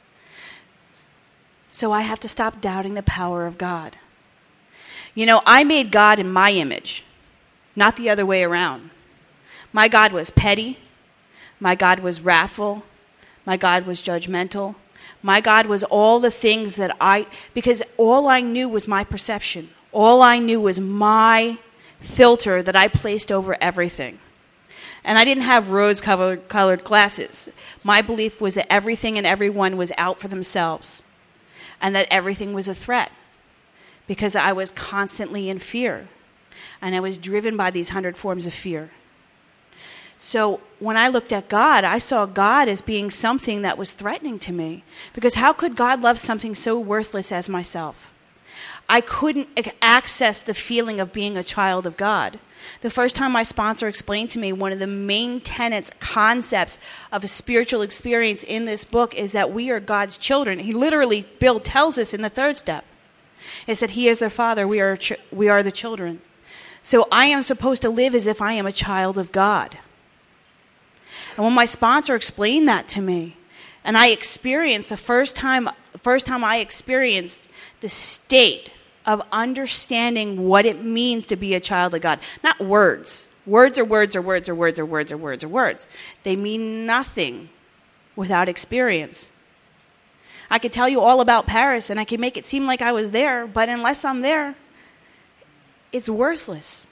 So I have to stop doubting the power of God. I made God in my image, not the other way around. My God was petty. My God was wrathful. My God was judgmental. My God was all the things because all I knew was my perception. All I knew was my filter that I placed over everything. And I didn't have rose-colored glasses. My belief was that everything and everyone was out for themselves, and that everything was a threat, because I was constantly in fear, and I was driven by these 100 forms of fear. So when I looked at God, I saw God as being something that was threatening to me, because how could God love something so worthless as myself? I couldn't access the feeling of being a child of God. The first time my sponsor explained to me one of the main tenets, concepts of a spiritual experience in this book is that we are God's children. He literally, Bill tells us in the third step. It said, He is their Father, we are the children. So I am supposed to live as if I am a child of God. And when my sponsor explained that to me, and I experienced the first time I experienced the state of understanding what it means to be a child of God. Not words. Words are words are words are words are words are words are words. They mean nothing without experience. I could tell you all about Paris, and I could make it seem like I was there, but unless I'm there, it's worthless.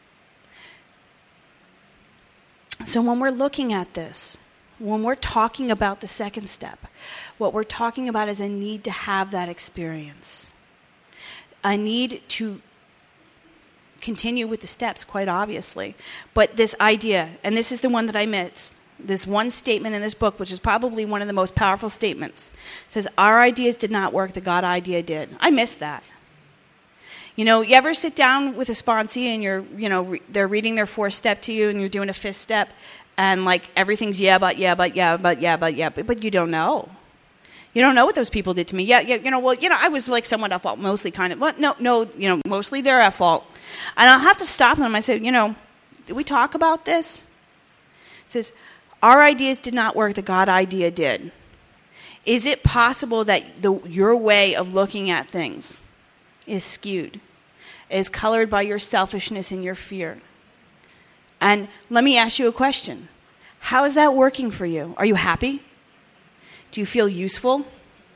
So when we're looking at this, when we're talking about the second step, what we're talking about is a need to have that experience. A need to continue with the steps, quite obviously. But this idea, and this is the one that I missed, this one statement in this book, which is probably one of the most powerful statements. It says, our ideas did not work, the God idea did. I missed that. You know, you ever sit down with a sponsee and they're reading their 4-step to you and you're doing a 5th step and like everything's but you don't know. You don't know what those people did to me. I was like somewhat at fault, mostly kind of. Well, mostly they're at fault. And I'll have to stop them. I say, did we talk about this? It says, our ideas did not work, the God idea did. Is it possible that your way of looking at things is skewed, is colored by your selfishness and your fear? And let me ask you a question. How is that working for you? Are you happy? Do you feel useful?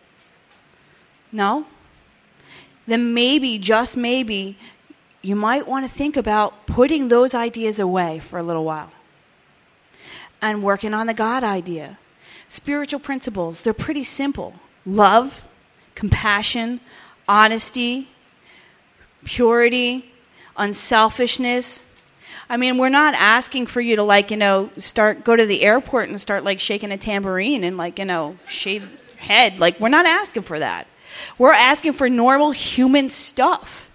No? Then maybe, just maybe, you might want to think about putting those ideas away for a little while and working on the God idea. Spiritual principles, they're pretty simple. Love, compassion, honesty, purity, unselfishness. I mean, we're not asking for you to go to the airport and start shaking a tambourine and shave your head. We're not asking for that. We're asking for normal human stuff,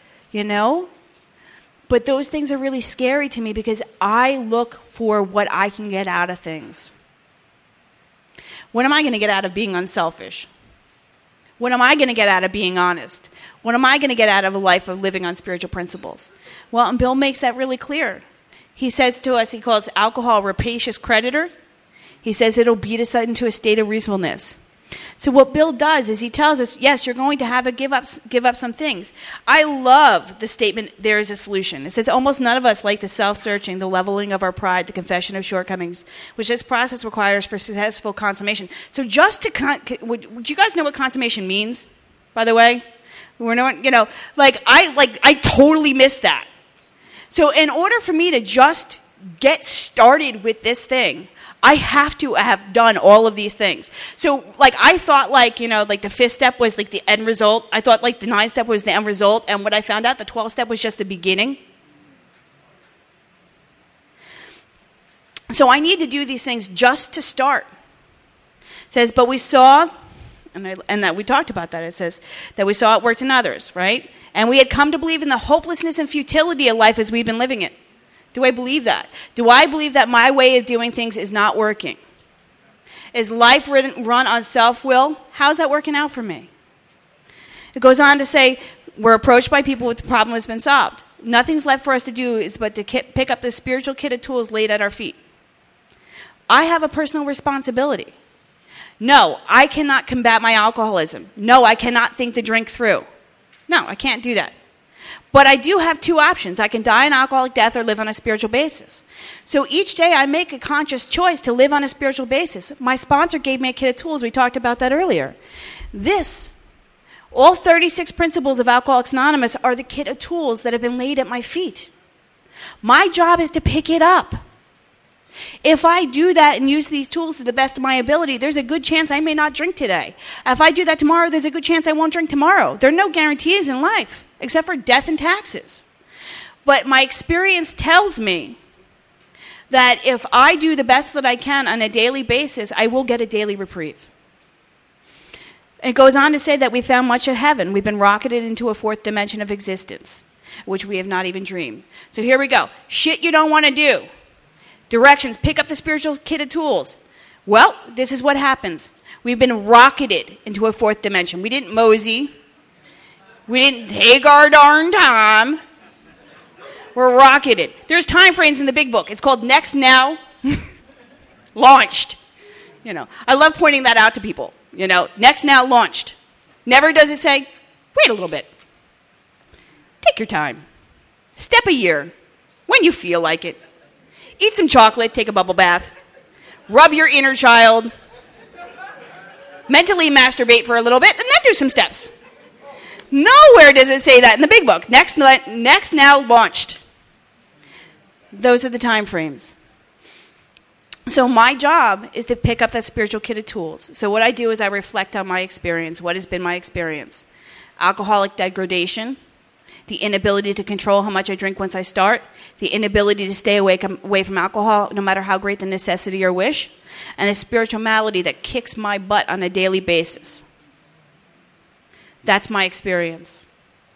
But those things are really scary to me because I look for what I can get out of things. What am I going to get out of being unselfish? What am I going to get out of being honest? What am I going to get out of a life of living on spiritual principles? Well, and Bill makes that really clear. He says to us, he calls alcohol a rapacious creditor. He says it'll beat us into a state of reasonableness. So what Bill does is he tells us, yes, you're going to have to give up some things. I love the statement, there is a solution. It says almost none of us like the self-searching, the leveling of our pride, the confession of shortcomings, which this process requires for successful consummation. So just would you guys know what consummation means, by the way? We're not, I totally missed that. So in order for me to just get started with this thing, I have to have done all of these things. So, I thought, the 5th step was, the end result. I thought, the 9th step was the end result. And what I found out, the 12th step was just the beginning. So I need to do these things just to start. It says, but we saw, and that we talked about that. It says that we saw it worked in others, right? And we had come to believe in the hopelessness and futility of life as we've been living it. Do I believe that? Do I believe that my way of doing things is not working? Is life run on self-will? How's that working out for me? It goes on to say, we're approached by people with the problem has been solved. Nothing's left for us to do but to pick up the spiritual kit of tools laid at our feet. I have a personal responsibility. No, I cannot combat my alcoholism. No, I cannot think the drink through. No, I can't do that. But I do have 2 options. I can die an alcoholic death or live on a spiritual basis. So each day I make a conscious choice to live on a spiritual basis. My sponsor gave me a kit of tools. We talked about that earlier. All 36 principles of Alcoholics Anonymous are the kit of tools that have been laid at my feet. My job is to pick it up. If I do that and use these tools to the best of my ability, there's a good chance I may not drink today. If I do that tomorrow, there's a good chance I won't drink tomorrow. There are no guarantees in life, except for death and taxes. But my experience tells me that if I do the best that I can on a daily basis, I will get a daily reprieve. It goes on to say that we found much of heaven. We've been rocketed into a 4th dimension of existence, which we have not even dreamed. So here we go. Shit you don't want to do. Directions, pick up the spiritual kit of tools. Well, this is what happens. We've been rocketed into a 4th dimension. We didn't mosey. We didn't take our darn time. We're rocketed. There's time frames in the big book. It's called Next Now, Launched. I love pointing that out to people. Next Now, Launched. Never does it say, wait a little bit. Take your time. Step a year. When you feel like it. Eat some chocolate, take a bubble bath, rub your inner child, mentally masturbate for a little bit, and then do some steps. Nowhere does it say that in the big book. Next Now, Launched. Those are the time frames. So my job is to pick up that spiritual kit of tools. So what I do is I reflect on my experience. What has been my experience? Alcoholic degradation. the inability to control how much I drink once I start, the inability to stay away from alcohol no matter how great the necessity or wish, and a spiritual malady that kicks my butt on a daily basis. That's my experience.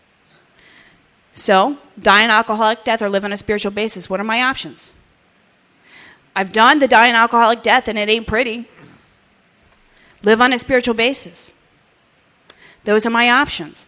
So, die an alcoholic death or live on a spiritual basis. What are my options? I've done the die an alcoholic death and it ain't pretty. Live on a spiritual basis. Those are my options.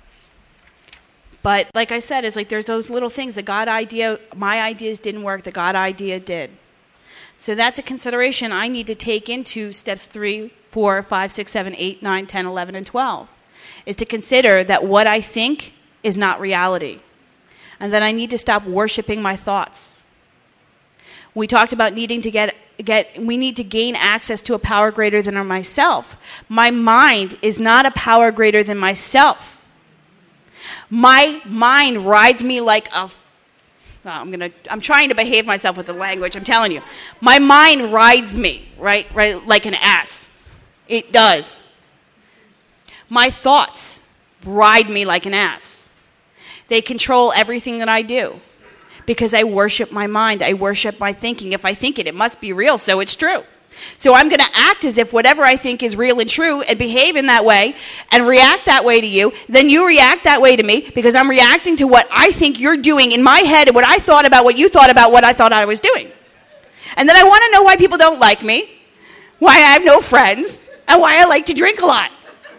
But like I said, it's like there's those little things. The God idea, my ideas didn't work. The God idea did. So that's a consideration I need to take into steps 3, 4, 5, 6, 7, 8, 9, 10, 11, and 12. Is to consider that what I think is not reality. And that I need to stop worshiping my thoughts. We talked about needing to we need to gain access to a power greater than myself. My mind is not a power greater than myself. My mind rides me like a... I'm trying to behave myself with the language, I'm telling you. My mind rides me, right, like an ass. It does. My thoughts ride me like an ass. They control everything that I do. Because I worship my mind. I worship my thinking. If I think it, it must be real, so it's true. So I'm going to act as if whatever I think is real and true and behave in that way and react that way to you. Then you react that way to me because I'm reacting to what I think you're doing in my head and what I thought about what you thought about what I thought I was doing. And then I want to know why people don't like me, why I have no friends, and why I like to drink a lot.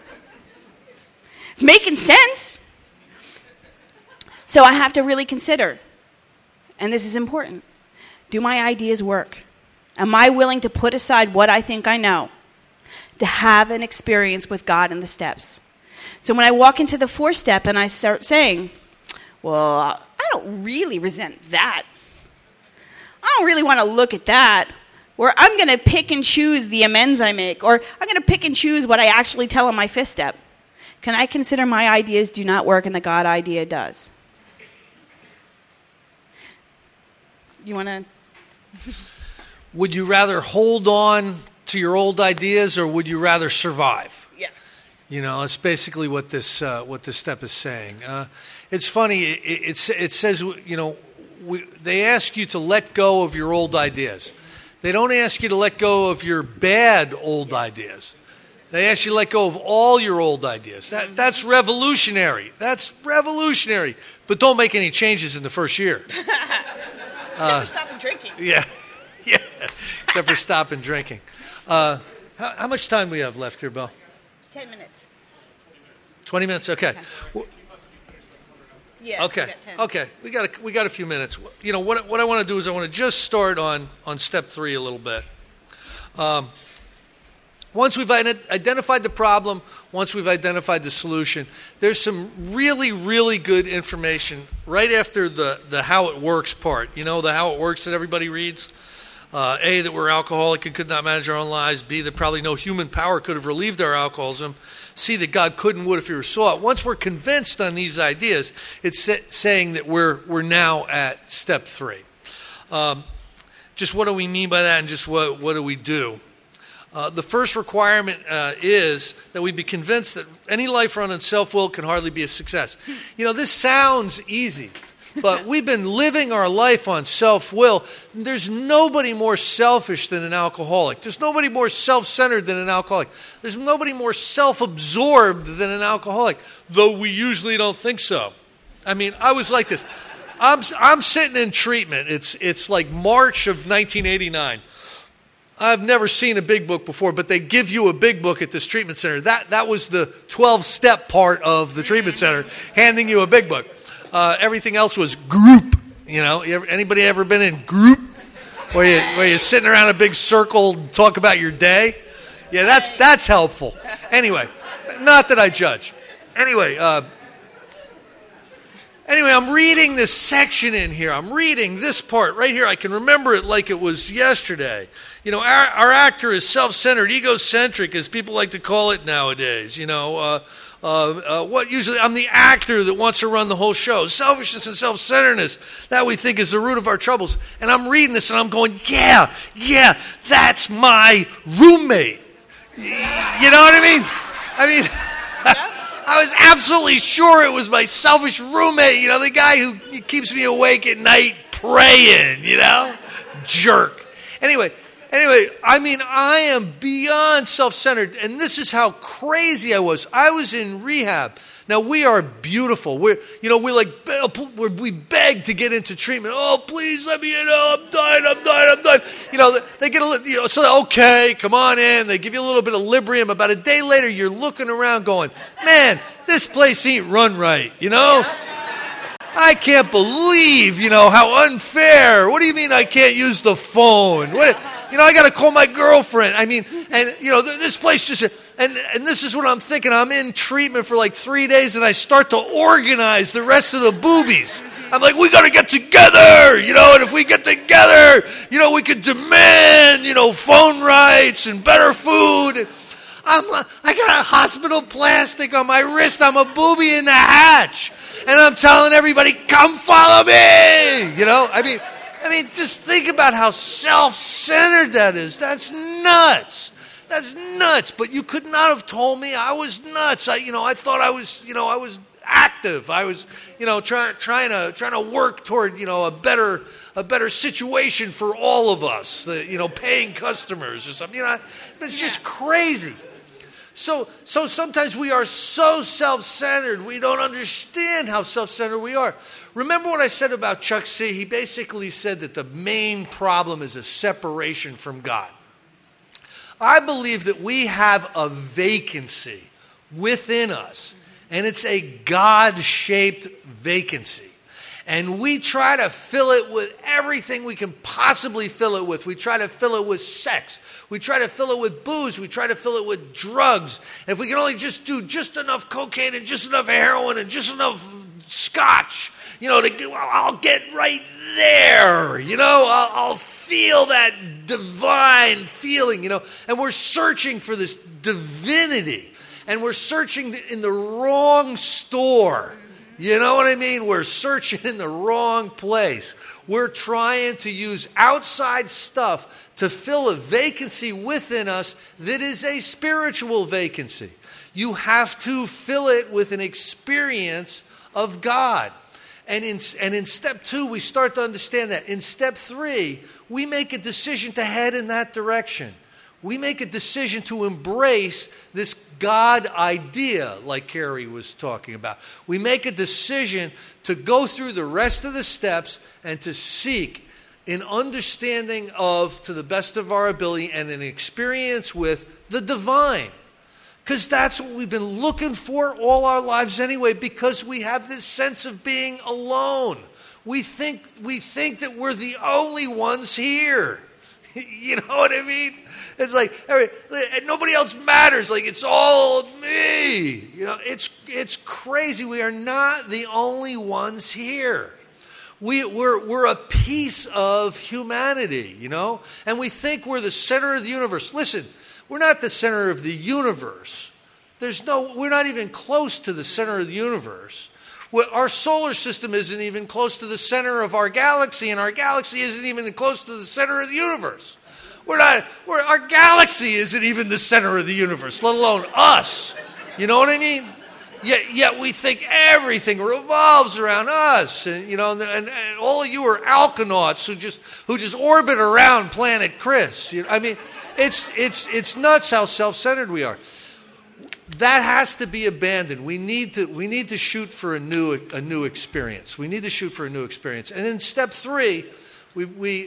It's making sense. So I have to really consider, and this is important, do my ideas work? Am I willing to put aside what I think I know to have an experience with God in the steps? So when I walk into the 4th step and I start saying, well, I don't really resent that. I don't really want to look at that. Or I'm going to pick and choose the amends I make. Or I'm going to pick and choose what I actually tell in my 5th step. Can I consider my ideas do not work and the God idea does? You want to... Would you rather hold on to your old ideas or would you rather survive? Yeah. You know, it's basically what this step is saying. It's funny. It says, you know, they ask you to let go of your old ideas. They don't ask you to let go of your bad old ideas. They ask you to let go of all your old ideas. That's revolutionary. That's revolutionary. But don't make any changes in the first year. Except for stopping drinking. Yeah. Yeah, except for stopping drinking. How much time do we have left here, Bill? 10 minutes. 20 minutes? Okay. Yeah. Okay. Okay. We got a few minutes. You know what I want to do is I want to just start on step 3 a little bit. Once we've identified the problem, once we've identified the solution, there's some really, really good information right after the how it works part. You know, the how it works that everybody reads. A, that we're alcoholic and could not manage our own lives. B, that probably no human power could have relieved our alcoholism. C, that God could and would if he were sought. Once we're convinced on these ideas, it's saying that we're now at step 3. Just what do we mean by that and just what do we do? The first requirement is that we be convinced that any life run on self-will can hardly be a success. You know, this sounds easy. But we've been living our life on self-will. There's nobody more selfish than an alcoholic. There's nobody more self-centered than an alcoholic. There's nobody more self-absorbed than an alcoholic, though we usually don't think so. I mean, I was like this. I'm sitting in treatment. It's like March of 1989. I've never seen a big book before, but they give you a big book at this treatment center. That was the 12-step part of the treatment center, handing you a big book. Everything else was group. You know, anybody ever been in group where you're sitting around a big circle and talk about your day? Yeah, that's helpful. Anyway, not that I judge. Anyway, I'm reading this section in here. I'm reading this part right here. I can remember it like it was yesterday. You know, our actor is self-centered, egocentric, as people like to call it nowadays. You know, what usually I'm the actor that wants to run the whole show. Selfishness and self-centeredness, that we think is the root of our troubles. And I'm reading this and I'm going, yeah, that's my roommate. You know what I mean? I was absolutely sure it was my selfish roommate, the guy who keeps me awake at night praying, jerk. Anyway, I am beyond self-centered, and this is how crazy I was. I was in rehab. Now, we are beautiful. We beg to get into treatment. Oh, please let me in. Oh, I'm done. They get okay, come on in. They give you a little bit of Librium. About a day later, you're looking around going, man, this place ain't run right, I can't believe, how unfair. What do you mean I can't use the phone? I got to call my girlfriend. This place just... And this is what I'm thinking. I'm in treatment for like 3 days, and I start to organize the rest of the boobies. I'm like, we got to get together, and if we get together, we could demand, phone rights and better food. And I got a hospital plastic on my wrist. I'm a booby in the hatch. And I'm telling everybody, come follow me. Just think about how self-centered that is. That's nuts. That's nuts. But you could not have told me I was nuts. I thought I was active. I was, trying to work toward, a better situation for all of us. Paying customers or something. It's just crazy. So sometimes we are so self-centered, we don't understand how self-centered we are. Remember what I said about Chuck C? He basically said that the main problem is a separation from God. I believe that we have a vacancy within us, and it's a God-shaped vacancy. And we try to fill it with everything we can possibly fill it with. We try to fill it with sex. We try to fill it with booze. We try to fill it with drugs. And if we can only just do just enough cocaine and just enough heroin and just enough scotch, I'll get right there. I'll feel that divine feeling, And we're searching for this divinity. And we're searching in the wrong store. You know what I mean? We're searching in the wrong place. We're trying to use outside stuff to fill a vacancy within us that is a spiritual vacancy. You have to fill it with an experience of God. And in step 2, we start to understand that. In step 3, we make a decision to head in that direction. We make a decision to embrace this God idea, like Carrie was talking about. We make a decision to go through the rest of the steps and to seek an understanding of, to the best of our ability, and an experience with the divine. Because that's what we've been looking for all our lives anyway, because we have this sense of being alone. We think that we're the only ones here. You know what I mean? It's like nobody else matters. Like it's all me. It's crazy. We are not the only ones here. We're a piece of humanity, and we think we're the center of the universe. Listen, we're not the center of the universe. We're not even close to the center of the universe. Our solar system isn't even close to the center of our galaxy, and our galaxy isn't even close to the center of the universe. Our galaxy isn't even the center of the universe, let alone us. You know what I mean? Yet we think everything revolves around us, and all of you are alkanauts who just orbit around planet Chris. It's nuts how self-centered we are. That has to be abandoned. We need to shoot for a new experience. We need to shoot for a new experience. And in step 3, we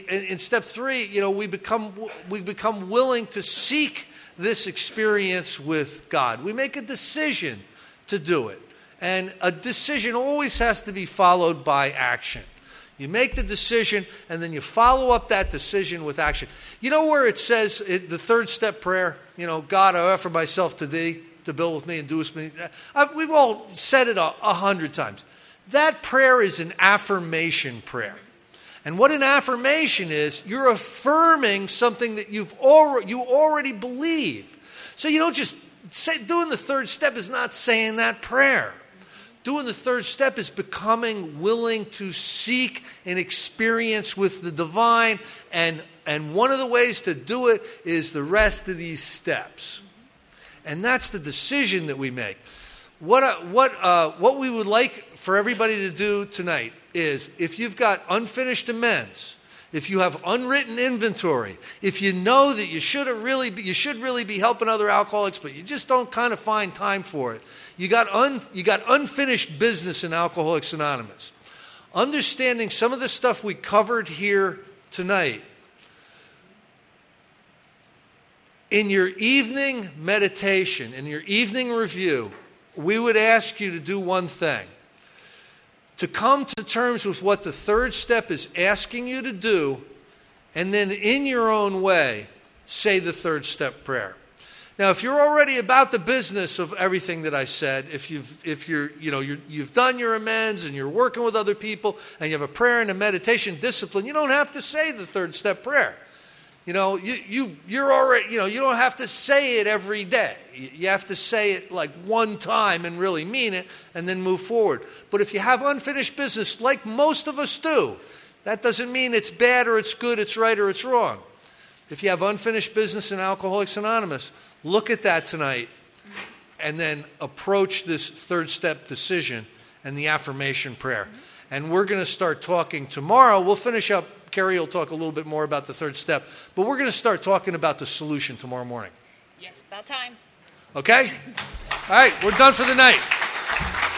become willing to seek this experience with God. We make a decision to do it. And a decision always has to be followed by action. You make the decision, and then you follow up that decision with action. You know where it says, the third step prayer, God, I offer myself to thee, to build with me and do with me. We've all said it 100 times. That prayer is an affirmation prayer. And what an affirmation is, you're affirming something that you already believe. So you don't just say, doing the third step is not saying that prayer. Doing the third step is becoming willing to seek an experience with the divine. And one of the ways to do it is the rest of these steps. And that's the decision that we make. What we would like for everybody to do tonight is, if you've got unfinished amends, if you have unwritten inventory, if you know that you should really be helping other alcoholics, but you just don't kind of find time for it, you got unfinished business in Alcoholics Anonymous. Understanding some of the stuff we covered here tonight, in your evening meditation, in your evening review, we would ask you to do one thing: to come to terms with what the third step is asking you to do, and then in your own way, say the third step prayer. Now, if you're already about the business of everything that I said, if you've done your amends and you're working with other people and you have a prayer and a meditation discipline, you don't have to say the third step prayer. You're already, you don't have to say it every day. You have to say it like one time and really mean it, and then move forward. But if you have unfinished business, like most of us do, that doesn't mean it's bad or it's good, it's right or it's wrong. If you have unfinished business in Alcoholics Anonymous, look at that tonight and then approach this third step decision and the affirmation prayer. And we're going to start talking tomorrow. We'll finish up. Carrie will talk a little bit more about the third step, but we're going to start talking about the solution tomorrow morning. Yes, about time. Okay? All right, we're done for the night.